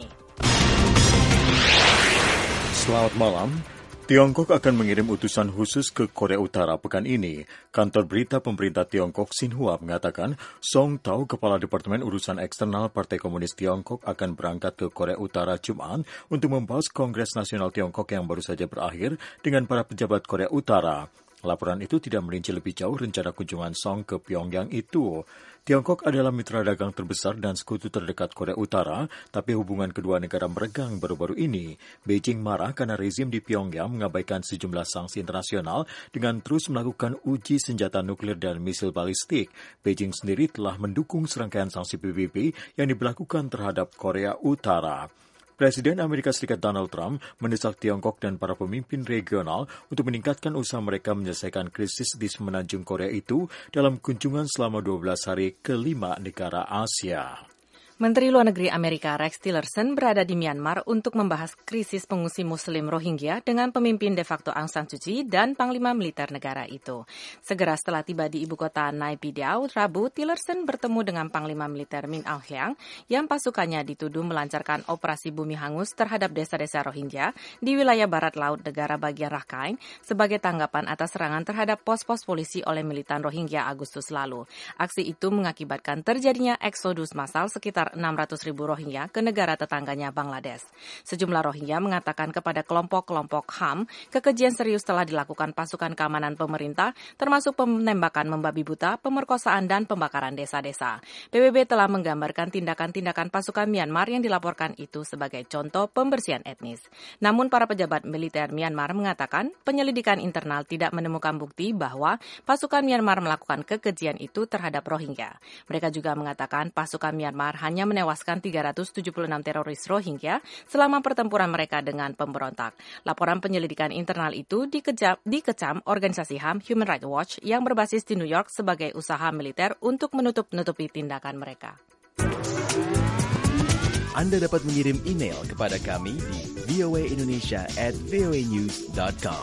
Selamat malam. Tiongkok akan mengirim utusan khusus ke Korea Utara pekan ini. Kantor berita pemerintah Tiongkok Xinhua mengatakan Song Tao, Kepala Departemen Urusan Eksternal Partai Komunis Tiongkok, akan berangkat ke Korea Utara Jumat untuk membahas Kongres Nasional Tiongkok yang baru saja berakhir dengan para pejabat Korea Utara. Laporan itu tidak merinci lebih jauh rencana kunjungan Song ke Pyongyang itu. Tiongkok adalah mitra dagang terbesar dan sekutu terdekat Korea Utara, tapi hubungan kedua negara meregang baru-baru ini. Beijing marah karena rezim di Pyongyang mengabaikan sejumlah sanksi internasional dengan terus melakukan uji senjata nuklir dan misil balistik. Beijing sendiri telah mendukung serangkaian sanksi P B B yang diberlakukan terhadap Korea Utara. Presiden Amerika Serikat Donald Trump mendesak Tiongkok dan para pemimpin regional untuk meningkatkan usaha mereka menyelesaikan krisis di semenanjung Korea itu dalam kunjungan selama dua belas hari ke lima negara Asia. Menteri Luar Negeri Amerika Rex Tillerson berada di Myanmar untuk membahas krisis pengungsi Muslim Rohingya dengan pemimpin de facto Aung San Suu Kyi dan Panglima Militer negara itu. Segera setelah tiba di ibu kota Naypyidaw, Rabu, Tillerson bertemu dengan Panglima Militer Min Aung Hlaing yang pasukannya dituduh melancarkan operasi bumi hangus terhadap desa-desa Rohingya di wilayah barat laut negara bagian Rakhine sebagai tanggapan atas serangan terhadap pos-pos polisi oleh militan Rohingya Agustus lalu. Aksi itu mengakibatkan terjadinya eksodus massal sekitar enam ratus ribu Rohingya ke negara tetangganya Bangladesh. Sejumlah Rohingya mengatakan kepada kelompok-kelompok H A M, kekejian serius telah dilakukan pasukan keamanan pemerintah, termasuk penembakan membabi buta, pemerkosaan, dan pembakaran desa-desa. P B B telah menggambarkan tindakan-tindakan pasukan Myanmar yang dilaporkan itu sebagai contoh pembersihan etnis. Namun para pejabat militer Myanmar mengatakan penyelidikan internal tidak menemukan bukti bahwa pasukan Myanmar melakukan kekejian itu terhadap Rohingya. Mereka juga mengatakan pasukan Myanmar hanya hanya menewaskan tiga ratus tujuh puluh enam teroris Rohingya selama pertempuran mereka dengan pemberontak. Laporan penyelidikan internal itu dikejam, dikecam organisasi H A M Human Rights Watch yang berbasis di New York sebagai usaha militer untuk menutup-nutupi tindakan mereka. Anda dapat mengirim email kepada kami di v o a indonesia at v o a news dot com.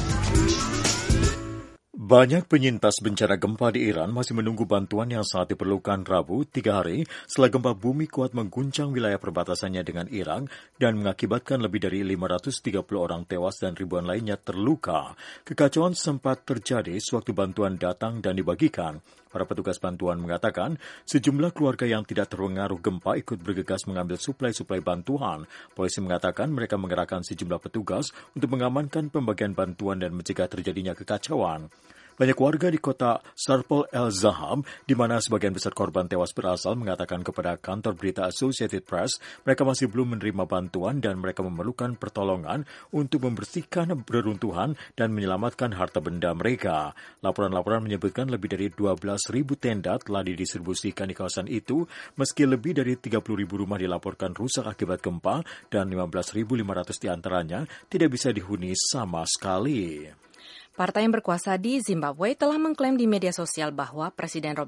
Banyak penyintas bencana gempa di Iran masih menunggu bantuan yang sangat diperlukan Rabu, tiga hari setelah gempa bumi kuat mengguncang wilayah perbatasannya dengan Irak dan mengakibatkan lebih dari lima ratus tiga puluh orang tewas dan ribuan lainnya terluka. Kekacauan sempat terjadi sewaktu bantuan datang dan dibagikan. Para petugas bantuan mengatakan sejumlah keluarga yang tidak terpengaruh gempa ikut bergegas mengambil suplai-suplai bantuan. Polisi mengatakan mereka mengerahkan sejumlah petugas untuk mengamankan pembagian bantuan dan mencegah terjadinya kekacauan. Banyak warga di kota Sarpol El Zahab, di mana sebagian besar korban tewas berasal, mengatakan kepada kantor berita Associated Press mereka masih belum menerima bantuan dan mereka memerlukan pertolongan untuk membersihkan reruntuhan dan menyelamatkan harta benda mereka. Laporan-laporan menyebutkan lebih dari dua belas ribu tenda telah didistribusikan di kawasan itu, meski lebih dari tiga puluh ribu rumah dilaporkan rusak akibat gempa dan lima belas ribu lima ratus diantaranya tidak bisa dihuni sama sekali. Partai yang berkuasa di Zimbabwe telah mengklaim di media sosial bahwa Presiden Robert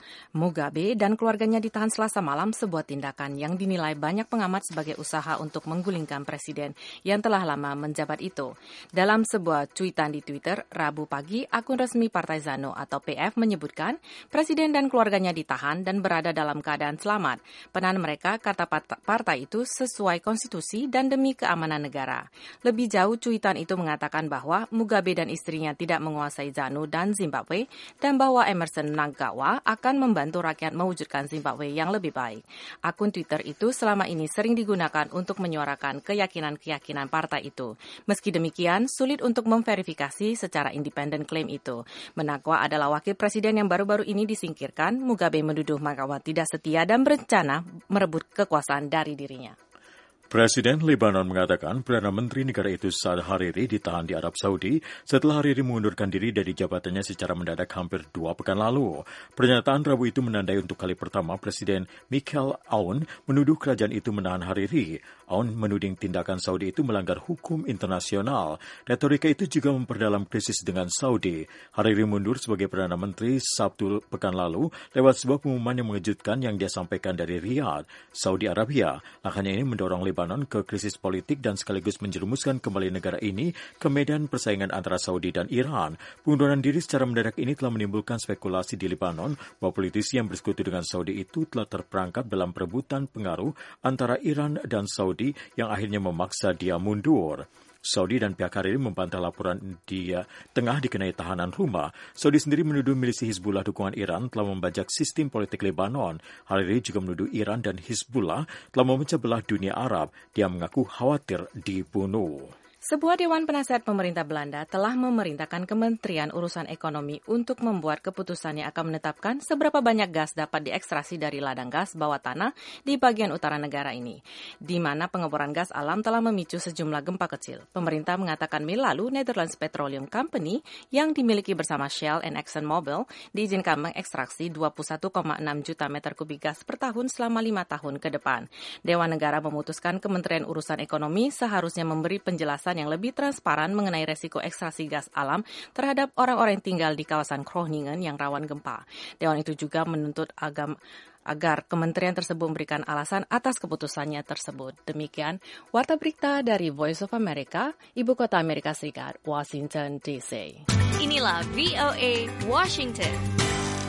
Mugabe dan keluarganya ditahan Selasa malam, sebuah tindakan yang dinilai banyak pengamat sebagai usaha untuk menggulingkan presiden yang telah lama menjabat itu. Dalam sebuah cuitan di Twitter, Rabu pagi, akun resmi Partai Zano atau P F menyebutkan presiden dan keluarganya ditahan dan berada dalam keadaan selamat. Penahanan mereka, kata partai itu, sesuai konstitusi dan demi keamanan negara. Lebih jauh, cuitan itu mengatakan bahwa Mugabe dan istrinya tidak menguasai Zanu dan Zimbabwe dan bahwa Emerson Mnangagwa akan membantu rakyat mewujudkan Zimbabwe yang lebih baik. Akun Twitter itu selama ini sering digunakan untuk menyuarakan keyakinan-keyakinan partai itu. Meski demikian, sulit untuk memverifikasi secara independen klaim itu. Mnangagwa adalah wakil presiden yang baru-baru ini disingkirkan. Mugabe menuduh Mnangagwa tidak setia dan berencana merebut kekuasaan dari dirinya. Presiden Lebanon mengatakan Perdana Menteri negara itu Saad Hariri ditahan di Arab Saudi setelah Hariri mengundurkan diri dari jabatannya secara mendadak hampir dua pekan lalu. Pernyataan Rabu itu menandai untuk kali pertama Presiden Michael Aoun menuduh kerajaan itu menahan Hariri. Aoun menuding tindakan Saudi itu melanggar hukum internasional. Retorika itu juga memperdalam krisis dengan Saudi. Hariri mundur sebagai Perdana Menteri Sabtu pekan lalu lewat sebuah pengumuman yang mengejutkan yang dia sampaikan dari Riyadh, Saudi Arabia. Langkahnya ini mendorong Lebanon ke krisis politik dan sekaligus menjerumuskan kembali negara ini ke medan persaingan antara Saudi dan Iran. Pengunduran diri secara mendadak ini telah menimbulkan spekulasi di Lebanon bahwa politisi yang bersekutu dengan Saudi itu telah terperangkap dalam perebutan pengaruh antara Iran dan Saudi yang akhirnya memaksa dia mundur. Saudi dan pihak Hariri membantah laporan dia tengah dikenai tahanan rumah. Saudi sendiri menuduh milisi Hizbullah dukungan Iran telah membajak sistem politik Lebanon. Hariri juga menuduh Iran dan Hizbullah telah memecah belah dunia Arab. Dia mengaku khawatir dibunuh. Sebuah dewan penasehat pemerintah Belanda telah memerintahkan Kementerian Urusan Ekonomi untuk membuat keputusan yang akan menetapkan seberapa banyak gas dapat diekstraksi dari ladang gas bawah tanah di bagian utara negara ini, di mana pengeboran gas alam telah memicu sejumlah gempa kecil. Pemerintah mengatakan Mei lalu Netherlands Petroleum Company yang dimiliki bersama Shell and ExxonMobil diizinkan mengekstraksi dua puluh satu koma enam juta meter kubik gas per tahun selama lima tahun ke depan. Dewan Negara memutuskan Kementerian Urusan Ekonomi seharusnya memberi penjelasan yang lebih transparan mengenai resiko ekstraksi gas alam terhadap orang-orang yang tinggal di kawasan Groningen yang rawan gempa. Dewan itu juga menuntut agam, agar kementerian tersebut memberikan alasan atas keputusannya tersebut. Demikian Warta Berita dari Voice of America, Ibu Kota Amerika Serikat, Washington D C. Inilah V O A Washington.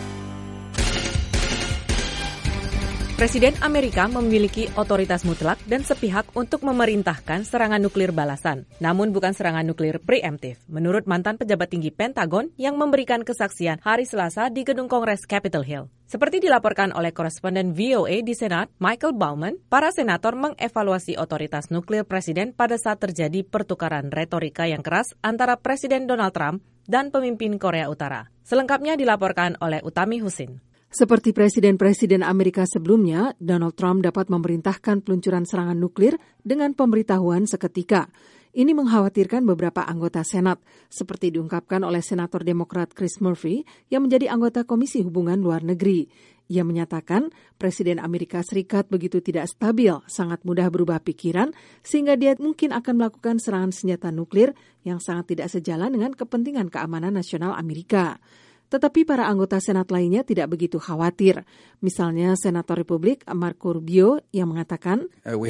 Presiden Amerika memiliki otoritas mutlak dan sepihak untuk memerintahkan serangan nuklir balasan, namun bukan serangan nuklir preemptif, menurut mantan pejabat tinggi Pentagon yang memberikan kesaksian hari Selasa di Gedung Kongres Capitol Hill. Seperti dilaporkan oleh koresponden V O A di Senat, Michael Bauman, para senator mengevaluasi otoritas nuklir presiden pada saat terjadi pertukaran retorika yang keras antara Presiden Donald Trump dan pemimpin Korea Utara. Selengkapnya dilaporkan oleh Utami Husin. Seperti presiden-presiden Amerika sebelumnya, Donald Trump dapat memerintahkan peluncuran serangan nuklir dengan pemberitahuan seketika. Ini mengkhawatirkan beberapa anggota Senat, seperti diungkapkan oleh Senator Demokrat Chris Murphy yang menjadi anggota Komisi Hubungan Luar Negeri. Ia menyatakan Presiden Amerika Serikat begitu tidak stabil, sangat mudah berubah pikiran, sehingga dia mungkin akan melakukan serangan senjata nuklir yang sangat tidak sejalan dengan kepentingan keamanan nasional Amerika. Tetapi para anggota Senat lainnya tidak begitu khawatir. Misalnya Senator Republik Marco Rubio yang mengatakan,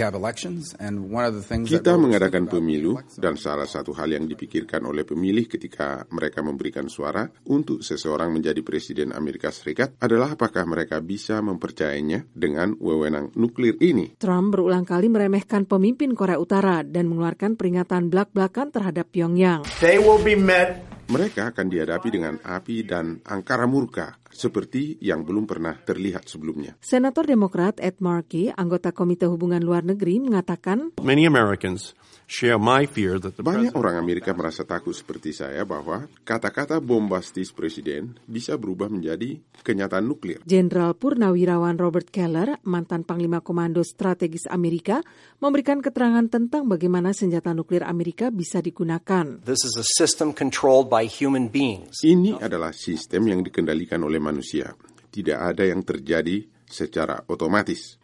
kita mengadakan pemilu dan salah satu hal yang dipikirkan oleh pemilih ketika mereka memberikan suara untuk seseorang menjadi Presiden Amerika Serikat adalah apakah mereka bisa mempercayainya dengan wewenang nuklir ini. Trump berulang kali meremehkan pemimpin Korea Utara dan mengeluarkan peringatan belak-belakan terhadap Pyongyang. They will be met. Mereka akan dihadapi dengan api dan angkara murka, seperti yang belum pernah terlihat sebelumnya. Senator Demokrat Ed Markey, anggota Komite Hubungan Luar Negeri, mengatakan, Many Americans share my fear that the Banyak orang Amerika merasa takut seperti saya bahwa kata-kata bombastis presiden bisa berubah menjadi kenyataan nuklir. Jenderal Purnawirawan Robert Keller, mantan Panglima Komando Strategis Amerika, memberikan keterangan tentang bagaimana senjata nuklir Amerika bisa digunakan. This is a system controlled by human beings. Ini adalah sistem yang dikendalikan oleh manusia. Tidak ada yang terjadi secara otomatis.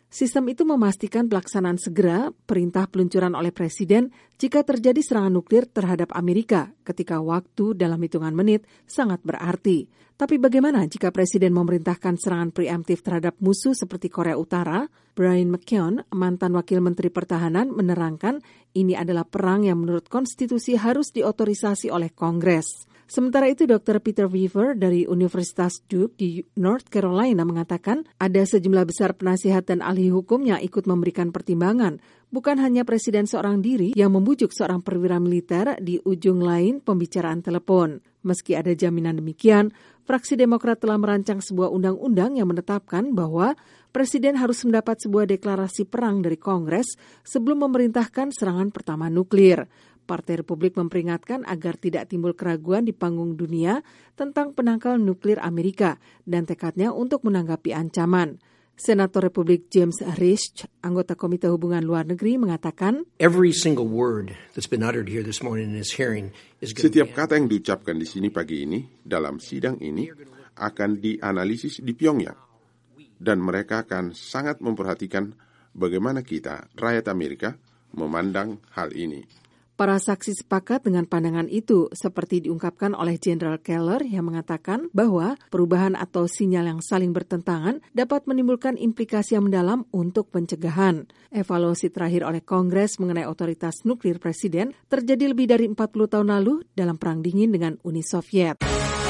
Sistem itu memastikan pelaksanaan segera perintah peluncuran oleh Presiden jika terjadi serangan nuklir terhadap Amerika ketika waktu dalam hitungan menit sangat berarti. Tapi bagaimana jika Presiden memerintahkan serangan preemptif terhadap musuh seperti Korea Utara? Brian McKeon, mantan Wakil Menteri Pertahanan, menerangkan ini adalah perang yang menurut konstitusi harus diotorisasi oleh Kongres. Sementara itu, dokter Peter Weaver dari Universitas Duke di North Carolina mengatakan ada sejumlah besar penasihat dan ahli hukumnya ikut memberikan pertimbangan. Bukan hanya Presiden seorang diri yang membujuk seorang perwira militer di ujung lain pembicaraan telepon. Meski ada jaminan demikian, fraksi Demokrat telah merancang sebuah undang-undang yang menetapkan bahwa Presiden harus mendapat sebuah deklarasi perang dari Kongres sebelum memerintahkan serangan pertama nuklir. Partai Republik memperingatkan agar tidak timbul keraguan di panggung dunia tentang penangkal nuklir Amerika dan tekadnya untuk menanggapi ancaman. Senator Republik James Risch, anggota Komite Hubungan Luar Negeri, mengatakan, Every single word that's been uttered here this morning in this hearing is going Setiap kata yang diucapkan di sini pagi ini, dalam sidang ini, akan dianalisis di Pyongyang. Dan mereka akan sangat memperhatikan bagaimana kita, rakyat Amerika, memandang hal ini. Para saksi sepakat dengan pandangan itu, seperti diungkapkan oleh Jenderal Keller yang mengatakan bahwa perubahan atau sinyal yang saling bertentangan dapat menimbulkan implikasi yang mendalam untuk pencegahan. Evaluasi terakhir oleh Kongres mengenai otoritas nuklir Presiden terjadi lebih dari empat puluh tahun lalu dalam Perang Dingin dengan Uni Soviet.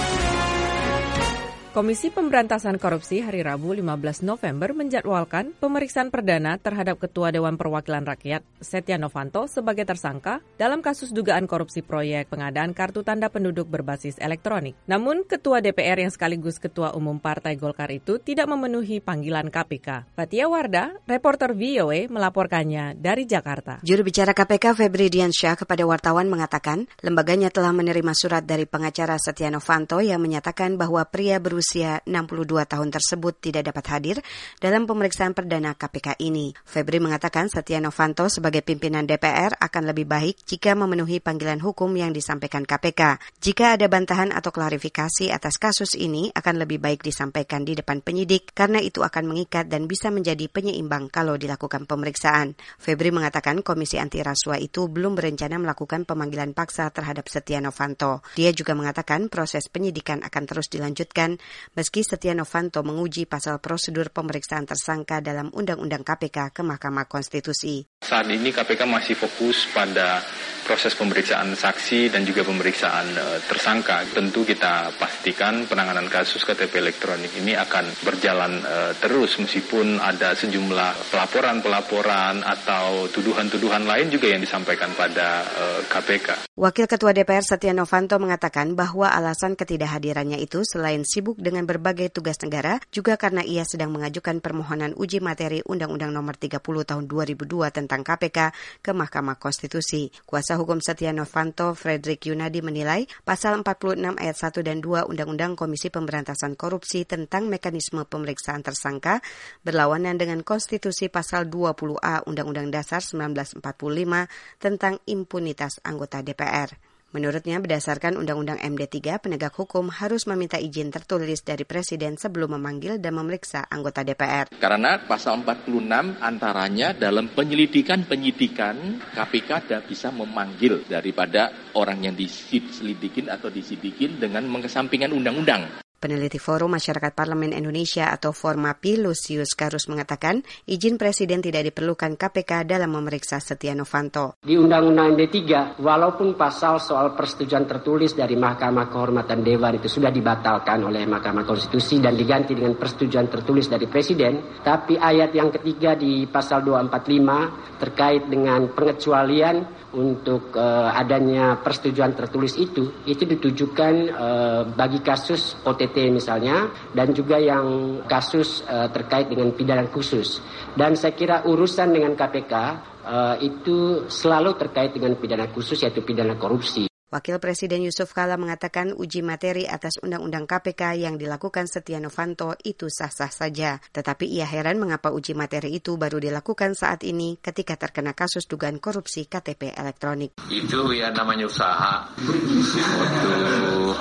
Komisi Pemberantasan Korupsi hari Rabu lima belas November menjadwalkan pemeriksaan perdana terhadap Ketua Dewan Perwakilan Rakyat Setia Novanto sebagai tersangka dalam kasus dugaan korupsi proyek pengadaan kartu tanda penduduk berbasis elektronik. Namun, Ketua D P R yang sekaligus Ketua Umum Partai Golkar itu tidak memenuhi panggilan K P K. Fathia Wardah, reporter V O A melaporkannya dari Jakarta. Juru bicara K P K Febri Diansyah kepada wartawan mengatakan lembaganya telah menerima surat dari pengacara Setia Novanto yang menyatakan bahwa pria berusia Usia enam puluh dua tahun tersebut tidak dapat hadir dalam pemeriksaan perdana K P K ini. Febri mengatakan Setia Novanto sebagai pimpinan D P R akan lebih baik jika memenuhi panggilan hukum yang disampaikan K P K. Jika ada bantahan atau klarifikasi atas kasus ini akan lebih baik disampaikan di depan penyidik karena itu akan mengikat dan bisa menjadi penyeimbang kalau dilakukan pemeriksaan. Febri mengatakan Komisi Anti Rasuah itu belum berencana melakukan pemanggilan paksa terhadap Setia Novanto. Dia juga mengatakan proses penyidikan akan terus dilanjutkan meski Setia Novanto menguji pasal prosedur pemeriksaan tersangka dalam Undang-Undang K P K ke Mahkamah Konstitusi. Saat ini K P K masih fokus pada proses pemeriksaan saksi dan juga pemeriksaan uh, tersangka. Tentu kita pastikan penanganan kasus K T P elektronik ini akan berjalan uh, terus meskipun ada sejumlah pelaporan-pelaporan atau tuduhan-tuduhan lain juga yang disampaikan pada uh, K P K. Wakil Ketua D P R Setia Novanto mengatakan bahwa alasan ketidakhadirannya itu selain sibuk dengan berbagai tugas negara, juga karena ia sedang mengajukan permohonan uji materi Undang-Undang Nomor tiga puluh Tahun dua ribu dua tentang K P K ke Mahkamah Konstitusi. Kuasa hukum Setia Novanto, Frederick Yunadi menilai pasal empat puluh enam ayat satu dan dua Undang-Undang Komisi Pemberantasan Korupsi tentang mekanisme pemeriksaan tersangka berlawanan dengan konstitusi pasal dua puluh A Undang-Undang Dasar seribu sembilan ratus empat puluh lima tentang impunitas anggota D P R. Menurutnya, berdasarkan Undang-Undang M D tiga, penegak hukum harus meminta izin tertulis dari Presiden sebelum memanggil dan memeriksa anggota D P R. Karena pasal empat puluh enam antaranya dalam penyelidikan-penyidikan K P K tidak bisa memanggil daripada orang yang diselidikin atau disidikin dengan mengesampingkan undang-undang. Peneliti Forum Masyarakat Parlemen Indonesia atau Formapi Lucius Karus mengatakan izin Presiden tidak diperlukan K P K dalam memeriksa Setia Novanto. Di Undang-Undang M D tiga, walaupun pasal soal persetujuan tertulis dari Mahkamah Kehormatan Dewan itu sudah dibatalkan oleh Mahkamah Konstitusi dan diganti dengan persetujuan tertulis dari Presiden, tapi ayat yang ketiga di pasal dua ratus empat puluh lima terkait dengan pengecualian untuk uh, adanya persetujuan tertulis itu, itu ditujukan uh, bagi kasus O T T misalnya, dan juga yang kasus uh, terkait dengan pidana khusus. Dan saya kira urusan dengan K P K uh, itu selalu terkait dengan pidana khusus, yaitu pidana korupsi. Wakil Presiden Yusuf Kala mengatakan uji materi atas Undang-Undang K P K yang dilakukan Setia Novanto itu sah-sah saja. Tetapi ia heran mengapa uji materi itu baru dilakukan saat ini ketika terkena kasus dugaan korupsi K T P elektronik. Itu ya namanya usaha untuk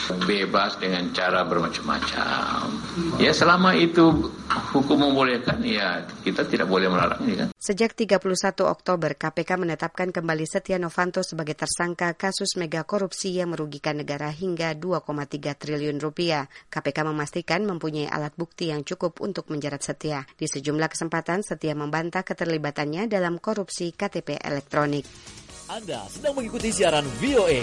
bebas dengan cara bermacam-macam. Ya selama itu hukum membolehkan, ya kita tidak boleh melarangnya kan. Sejak tiga puluh satu Oktober, K P K menetapkan kembali Setia Novanto sebagai tersangka kasus mega korupsi yang merugikan negara hingga dua koma tiga triliun rupiah. K P K memastikan mempunyai alat bukti yang cukup untuk menjerat Setia. Di sejumlah kesempatan, Setia membantah keterlibatannya dalam korupsi K T P elektronik. Anda sedang mengikuti siaran V O A.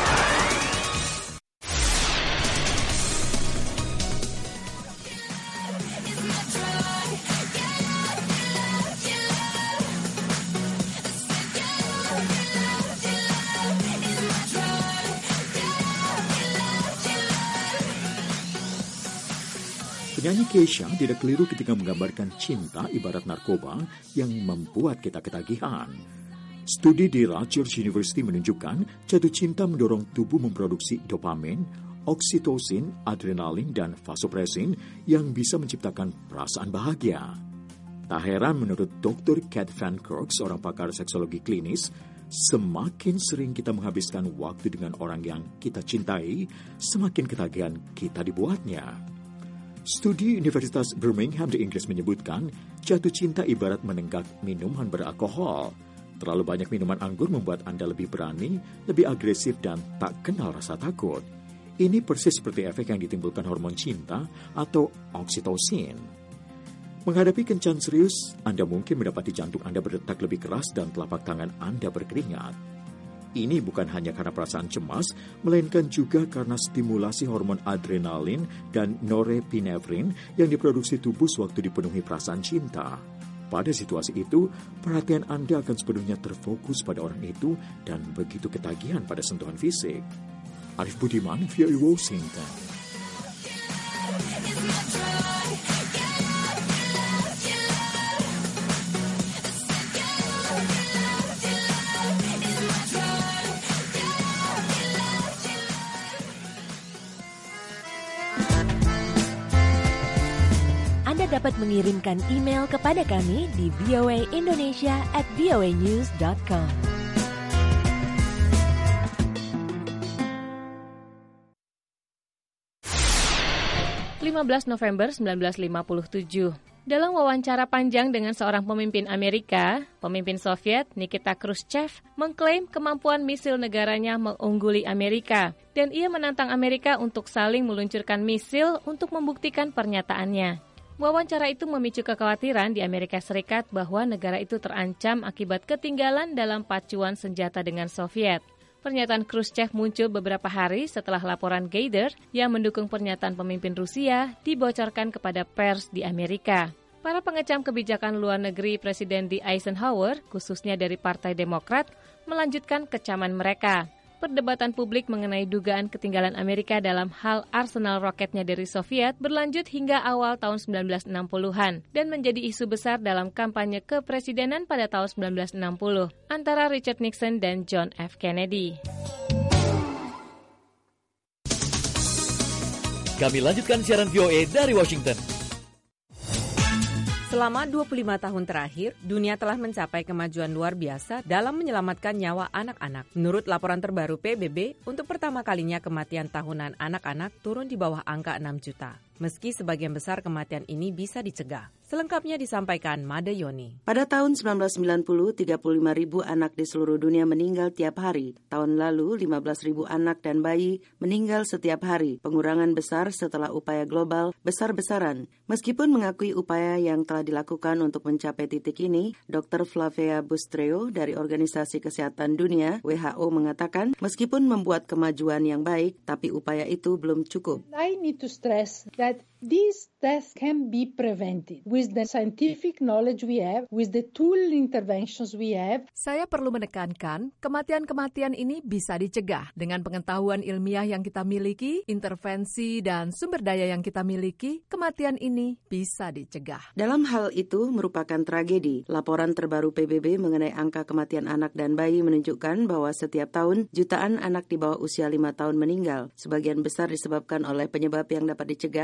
Penyanyi Kesha tidak keliru ketika menggambarkan cinta ibarat narkoba yang membuat kita ketagihan. Studi di Rutgers University menunjukkan jatuh cinta mendorong tubuh memproduksi dopamin, oksitosin, adrenalin, dan vasopresin yang bisa menciptakan perasaan bahagia. Tak heran menurut dokter Kat Van Kirk, seorang pakar seksologi klinis, semakin sering kita menghabiskan waktu dengan orang yang kita cintai, semakin ketagihan kita dibuatnya. Studi Universitas Birmingham di Inggris menyebutkan jatuh cinta ibarat menenggak minuman beralkohol. Terlalu banyak minuman anggur membuat Anda lebih berani, lebih agresif, dan tak kenal rasa takut. Ini persis seperti efek yang ditimbulkan hormon cinta atau oksitosin. Menghadapi kencan serius, Anda mungkin mendapati jantung Anda berdetak lebih keras dan telapak tangan Anda berkeringat. Ini bukan hanya karena perasaan cemas, melainkan juga karena stimulasi hormon adrenalin dan norepinefrin yang diproduksi tubuh sewaktu dipenuhi perasaan cinta. Pada situasi itu, perhatian Anda akan sepenuhnya terfokus pada orang itu dan begitu ketagihan pada sentuhan fisik. Arif Budiman, V O A Washington. Dapat mengirimkan email kepada kami di voaindonesia at voanews dot com. lima belas November seribu sembilan ratus lima puluh tujuh. Dalam wawancara panjang dengan seorang pemimpin Amerika, pemimpin Soviet Nikita Khrushchev mengklaim kemampuan misil negaranya mengungguli Amerika, dan ia menantang Amerika untuk saling meluncurkan misil untuk membuktikan pernyataannya. Wawancara itu memicu kekhawatiran di Amerika Serikat bahwa negara itu terancam akibat ketinggalan dalam pacuan senjata dengan Soviet. Pernyataan Khrushchev muncul beberapa hari setelah laporan Gator yang mendukung pernyataan pemimpin Rusia dibocorkan kepada pers di Amerika. Para pengecam kebijakan luar negeri Presiden D. Eisenhower, khususnya dari Partai Demokrat, melanjutkan kecaman mereka. Perdebatan publik mengenai dugaan ketinggalan Amerika dalam hal arsenal roketnya dari Soviet berlanjut hingga awal tahun sembilan belas enam puluhan dan menjadi isu besar dalam kampanye kepresidenan pada tahun sembilan belas enam puluh antara Richard Nixon dan John F. Kennedy. Kami lanjutkan siaran V O A dari Washington. Selama dua puluh lima tahun terakhir, dunia telah mencapai kemajuan luar biasa dalam menyelamatkan nyawa anak-anak. Menurut laporan terbaru P B B, untuk pertama kalinya kematian tahunan anak-anak turun di bawah angka enam juta. Meski sebagian besar kematian ini bisa dicegah. Selengkapnya disampaikan Made Yoni. Pada tahun sembilan belas sembilan puluh, tiga puluh lima ribu anak di seluruh dunia meninggal tiap hari. Tahun lalu, lima belas ribu anak dan bayi meninggal setiap hari. Pengurangan besar setelah upaya global besar-besaran. Meskipun mengakui upaya yang telah dilakukan untuk mencapai titik ini, Doktor Flavia Bustreo dari Organisasi Kesehatan Dunia, W H O, mengatakan meskipun membuat kemajuan yang baik, tapi upaya itu belum cukup. I need to stress that these deaths can be prevented with the scientific knowledge we have, with the tool interventions we have. Saya perlu menekankan, kematian-kematian ini bisa dicegah dengan pengetahuan ilmiah yang kita miliki, intervensi dan sumber daya yang kita miliki, kematian ini bisa dicegah. Dalam hal itu merupakan tragedi. Laporan terbaru P B B mengenai angka kematian anak dan bayi menunjukkan bahwa setiap tahun jutaan anak di bawah usia lima tahun meninggal. Sebagian besar disebabkan oleh penyebab yang dapat dicegah, seperti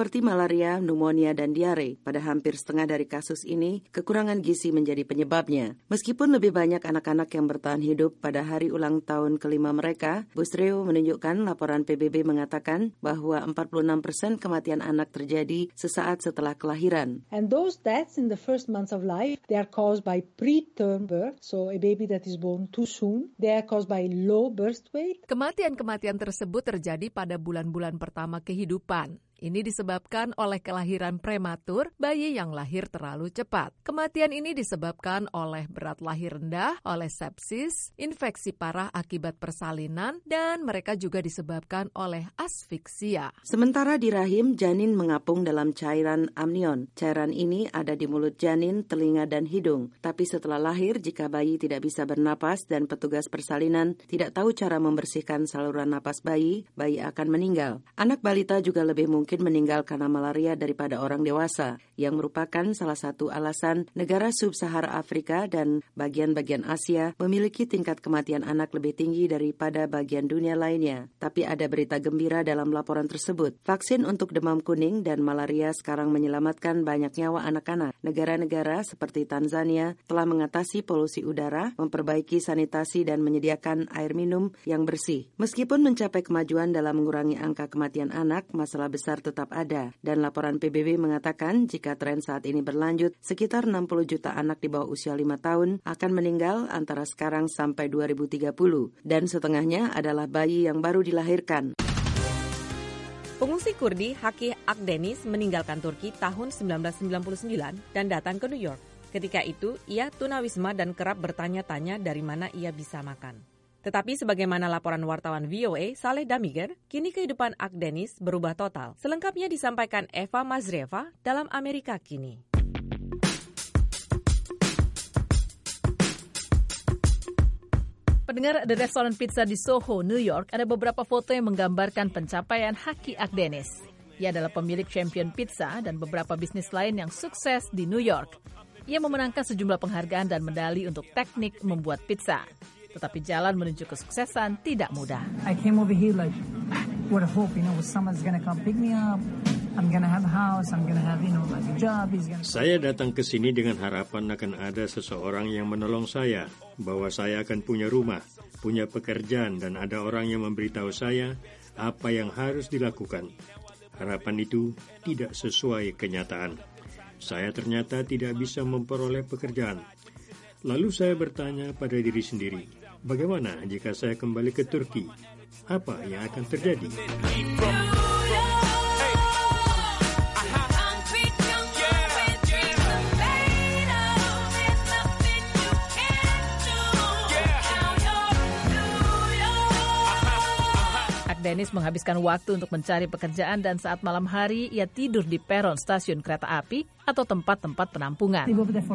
seperti malaria, pneumonia, dan diare. Pada hampir setengah dari kasus ini, kekurangan gizi menjadi penyebabnya. Meskipun lebih banyak anak-anak yang bertahan hidup pada hari ulang tahun kelima mereka, Busreu menunjukkan laporan P B B mengatakan bahwa empat puluh enam persen kematian anak terjadi sesaat setelah kelahiran. And those deaths in the first months of life, they are caused by preterm birth, so a baby that is born too soon. They are caused by low birth weight. Kematian-kematian tersebut terjadi pada bulan-bulan pertama kehidupan. Ini disebabkan oleh kelahiran prematur, bayi yang lahir terlalu cepat. Kematian ini disebabkan oleh berat lahir rendah, oleh sepsis, infeksi parah akibat persalinan, dan mereka juga disebabkan oleh asfiksia. Sementara di rahim, janin mengapung dalam cairan amnion. Cairan ini ada di mulut janin, telinga, dan hidung. Tapi setelah lahir, jika bayi tidak bisa bernapas dan petugas persalinan tidak tahu cara membersihkan saluran napas bayi, bayi akan meninggal. Anak balita juga lebih mungkin mungkin meninggal karena malaria daripada orang dewasa, yang merupakan salah satu alasan negara sub-Sahara Afrika dan bagian-bagian Asia memiliki tingkat kematian anak lebih tinggi daripada bagian dunia lainnya. Tapi ada berita gembira dalam laporan tersebut. Vaksin untuk demam kuning dan malaria sekarang menyelamatkan banyak nyawa anak-anak. Negara-negara seperti Tanzania telah mengatasi polusi udara, memperbaiki sanitasi dan menyediakan air minum yang bersih. Meskipun mencapai kemajuan dalam mengurangi angka kematian anak, masalah besar tetap ada, dan laporan P B B mengatakan jika tren saat ini berlanjut, sekitar enam puluh juta anak di bawah usia lima tahun akan meninggal antara sekarang sampai dua ribu tiga puluh, dan setengahnya adalah bayi yang baru dilahirkan. Pengungsi Kurdi Haki Akdeniz meninggalkan Turki tahun sembilan belas sembilan puluh sembilan dan datang ke New York. Ketika itu, ia tunawisma dan kerap bertanya-tanya dari mana ia bisa makan. Tetapi sebagaimana laporan wartawan V O A Saleh Damiger, kini kehidupan Akdeniz berubah total. Selengkapnya disampaikan Eva Mazrieva dalam Amerika Kini. Pendengar, ada restoran pizza di Soho, New York, ada beberapa foto yang menggambarkan pencapaian Haki Akdeniz. Ia adalah pemilik champion pizza dan beberapa bisnis lain yang sukses di New York. Ia memenangkan sejumlah penghargaan dan medali untuk teknik membuat pizza. Tetapi jalan menuju kesuksesan tidak mudah. I came over here like with a hope, you know, someone's gonna come pick me up. I'm gonna have a house, I'm gonna have, you know, like a job. He's gonna... Saya datang ke sini dengan harapan akan ada seseorang yang menolong saya, bahwa saya akan punya rumah, punya pekerjaan, dan ada orang yang memberitahu saya apa yang harus dilakukan. Harapan itu tidak sesuai kenyataan. Saya ternyata tidak bisa memperoleh pekerjaan. Lalu saya bertanya pada diri sendiri, bagaimana jika saya kembali ke Turki? Apa yang akan terjadi? Akdeniz menghabiskan waktu untuk mencari pekerjaan dan saat malam hari ia tidur di peron stasiun kereta api atau tempat-tempat penampungan.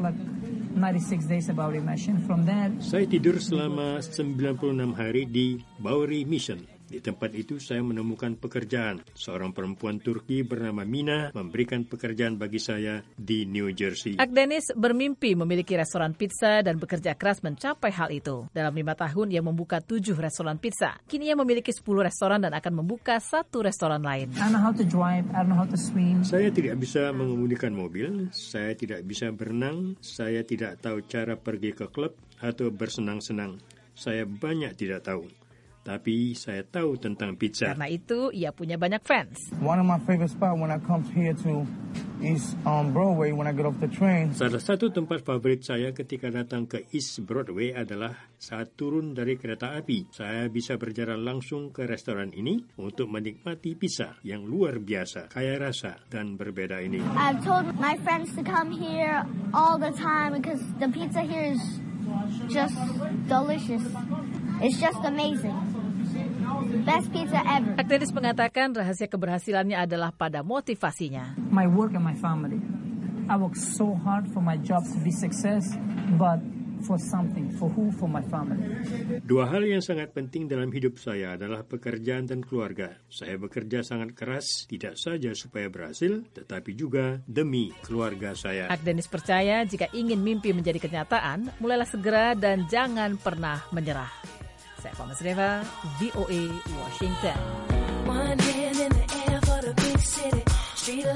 Saya tidur selama sembilan puluh enam hari di Bowery Mission. Di tempat itu saya menemukan pekerjaan. Seorang perempuan Turki bernama Mina memberikan pekerjaan bagi saya di New Jersey. Akdeniz bermimpi memiliki restoran pizza dan bekerja keras mencapai hal itu. Dalam lima tahun ia membuka tujuh restoran pizza. Kini ia memiliki sepuluh restoran dan akan membuka satu restoran lain. I don't know how to drive, I don't know how to swim. Saya tidak bisa mengemudikan mobil, saya tidak bisa berenang, saya tidak tahu cara pergi ke klub atau bersenang-senang. Saya banyak tidak tahu. Tapi saya tahu tentang pizza. Karena itu, ia punya banyak fans. One of my favorite spot when I come here to East um, Broadway when I get off the train. Salah satu tempat favorit saya ketika datang ke East Broadway adalah saat turun dari kereta api. Saya bisa berjalan langsung ke restoran ini untuk menikmati pizza yang luar biasa, kaya rasa dan berbeda ini. I've told my friends to come here all the time because the pizza here is just delicious. It's just amazing. Best pizza ever. Akdeniz mengatakan rahasia keberhasilannya adalah pada motivasinya. My work and my family. I work so hard for my job to be success, but for something, for who, for my family. Dua hal yang sangat penting dalam hidup saya adalah pekerjaan dan keluarga. Saya bekerja sangat keras, tidak saja supaya berhasil, tetapi juga demi keluarga saya. Akdeniz percaya jika ingin mimpi menjadi kenyataan, mulailah segera dan jangan pernah menyerah. Saya Eva Mazrieva, V O A Washington. One hand in the air for the big city. Street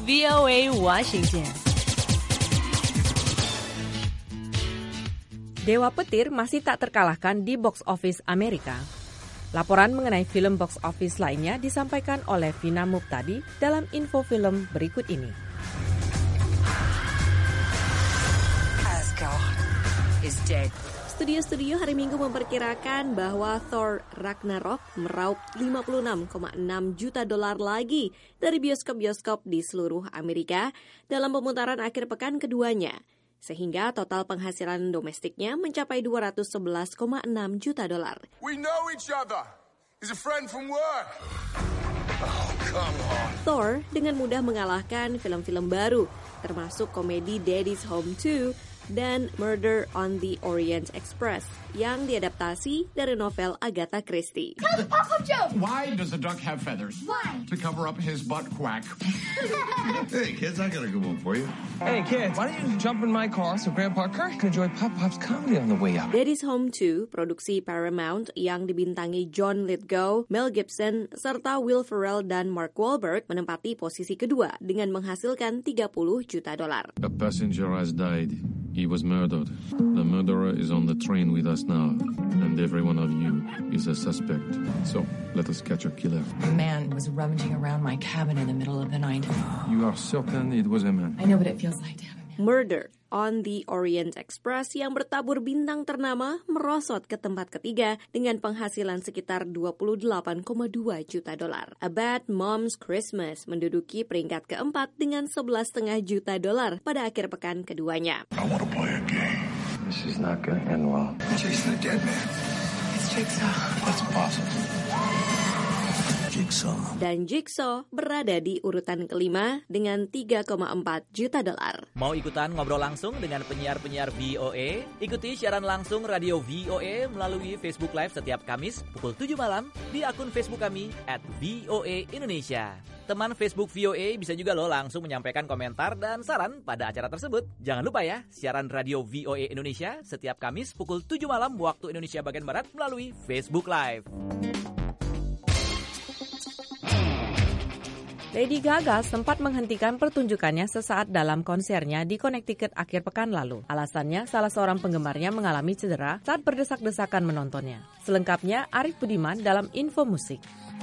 V O A Washington. Dewa Petir masih tak terkalahkan di box office Amerika. Laporan mengenai film box office lainnya disampaikan oleh Vina Muptadi dalam info film berikut ini. Asgard is dead. Studio-studio hari Minggu memperkirakan bahwa Thor Ragnarok meraup lima puluh enam koma enam juta dolar lagi dari bioskop-bioskop di seluruh Amerika dalam pemutaran akhir pekan keduanya, sehingga total penghasilan domestiknya mencapai dua ratus sebelas koma enam juta dolar. We know each other. He's a friend from work. Oh, come on. Thor dengan mudah mengalahkan film-film baru, termasuk komedi Daddy's Home two dan Murder on the Orient Express yang diadaptasi dari novel Agatha Christie. Tell the pop-up joke! Why does a duck have feathers? Why? To cover up his butt quack. Hey, kids, I got a good one for you. Hey, kids, why don't you jump in my car so Grandpa Kirk can enjoy Pop-Pop's comedy on the way up? Daddy's Home two, produksi Paramount yang dibintangi John Lithgow, Mel Gibson, serta Will Ferrell dan Mark Wahlberg menempati posisi kedua dengan menghasilkan tiga puluh juta dolar. A passenger has died. He was murdered. The murderer is on the train with us now, and every one of you is a suspect. So, let us catch a killer. A man was rummaging around my cabin in the middle of the night. You are certain it was a man? I know what it feels like to have a man. Murder on the Orient Express yang bertabur bintang ternama merosot ke tempat ketiga dengan penghasilan sekitar dua puluh delapan koma dua juta dolar. A Bad Mom's Christmas menduduki peringkat keempat dengan sebelas koma lima juta dolar pada akhir pekan keduanya. I want to play a game. This is not going to end well. Chasing a dead man. It's Jigsaw. That's impossible. Jigsaw. Dan Jigsaw berada di urutan kelima dengan tiga koma empat juta dolar. Mau ikutan ngobrol langsung dengan penyiar-penyiar V O A? Ikuti siaran langsung radio V O A melalui Facebook Live setiap Kamis pukul tujuh malam di akun Facebook kami at V O A Indonesia. Teman Facebook V O A bisa juga loh langsung menyampaikan komentar dan saran pada acara tersebut. Jangan lupa ya, siaran radio V O A Indonesia setiap Kamis pukul tujuh malam waktu Indonesia bagian Barat melalui Facebook Live. Lady Gaga sempat menghentikan pertunjukannya sesaat dalam konsernya di Connecticut akhir pekan lalu. Alasannya, salah seorang penggemarnya mengalami cedera saat berdesak-desakan menontonnya. Selengkapnya, Arif Budiman dalam Info Musik.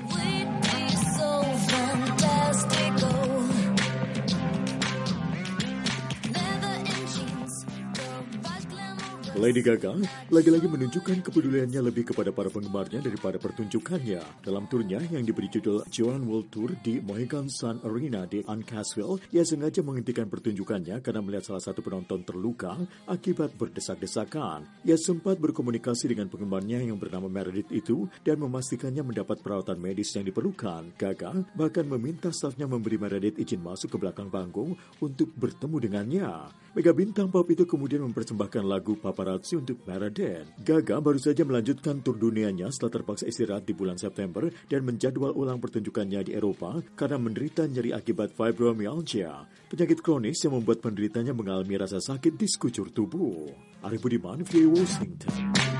Lady Gaga lagi-lagi menunjukkan kepeduliannya lebih kepada para penggemarnya daripada pertunjukannya. Dalam turnya yang diberi judul Joan World Tour di Mohegan Sun Arena di Uncasville, ia sengaja menghentikan pertunjukannya karena melihat salah satu penonton terluka akibat berdesak-desakan. Ia sempat berkomunikasi dengan penggemarnya yang bernama Meredith itu dan memastikannya mendapat perawatan medis yang diperlukan. Gaga bahkan meminta stafnya memberi Meredith izin masuk ke belakang panggung untuk bertemu dengannya. Mega bintang pop itu kemudian mempersembahkan lagu Paparazzi untuk Meredith. Gaga baru saja melanjutkan tur dunianya setelah terpaksa istirahat di bulan September dan menjadwal ulang pertunjukannya di Eropa karena menderita nyeri akibat fibromyalgia, penyakit kronis yang membuat penderitanya mengalami rasa sakit di sekujur tubuh. Arif Budiman, V O A Washington.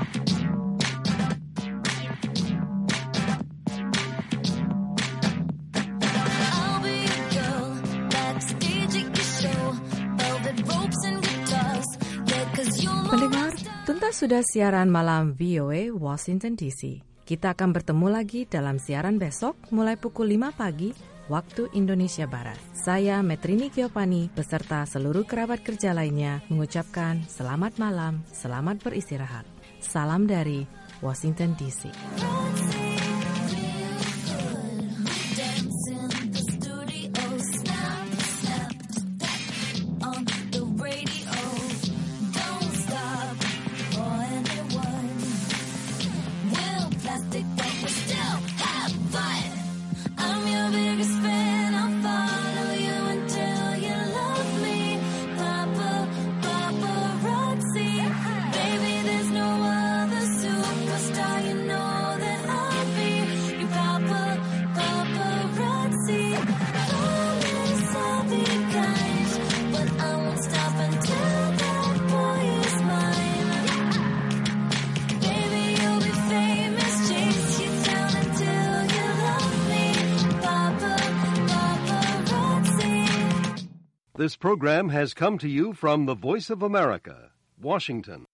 Pendengar, tuntas sudah siaran malam V O A Washington D C. Kita akan bertemu lagi dalam siaran besok mulai pukul lima pagi waktu Indonesia Barat. Saya Metrini Giovanni beserta seluruh kerabat kerja lainnya mengucapkan selamat malam, selamat beristirahat. Salam dari Washington D C. Baby, there's no other superstar, you know that. This program has come to you from the Voice of America, Washington.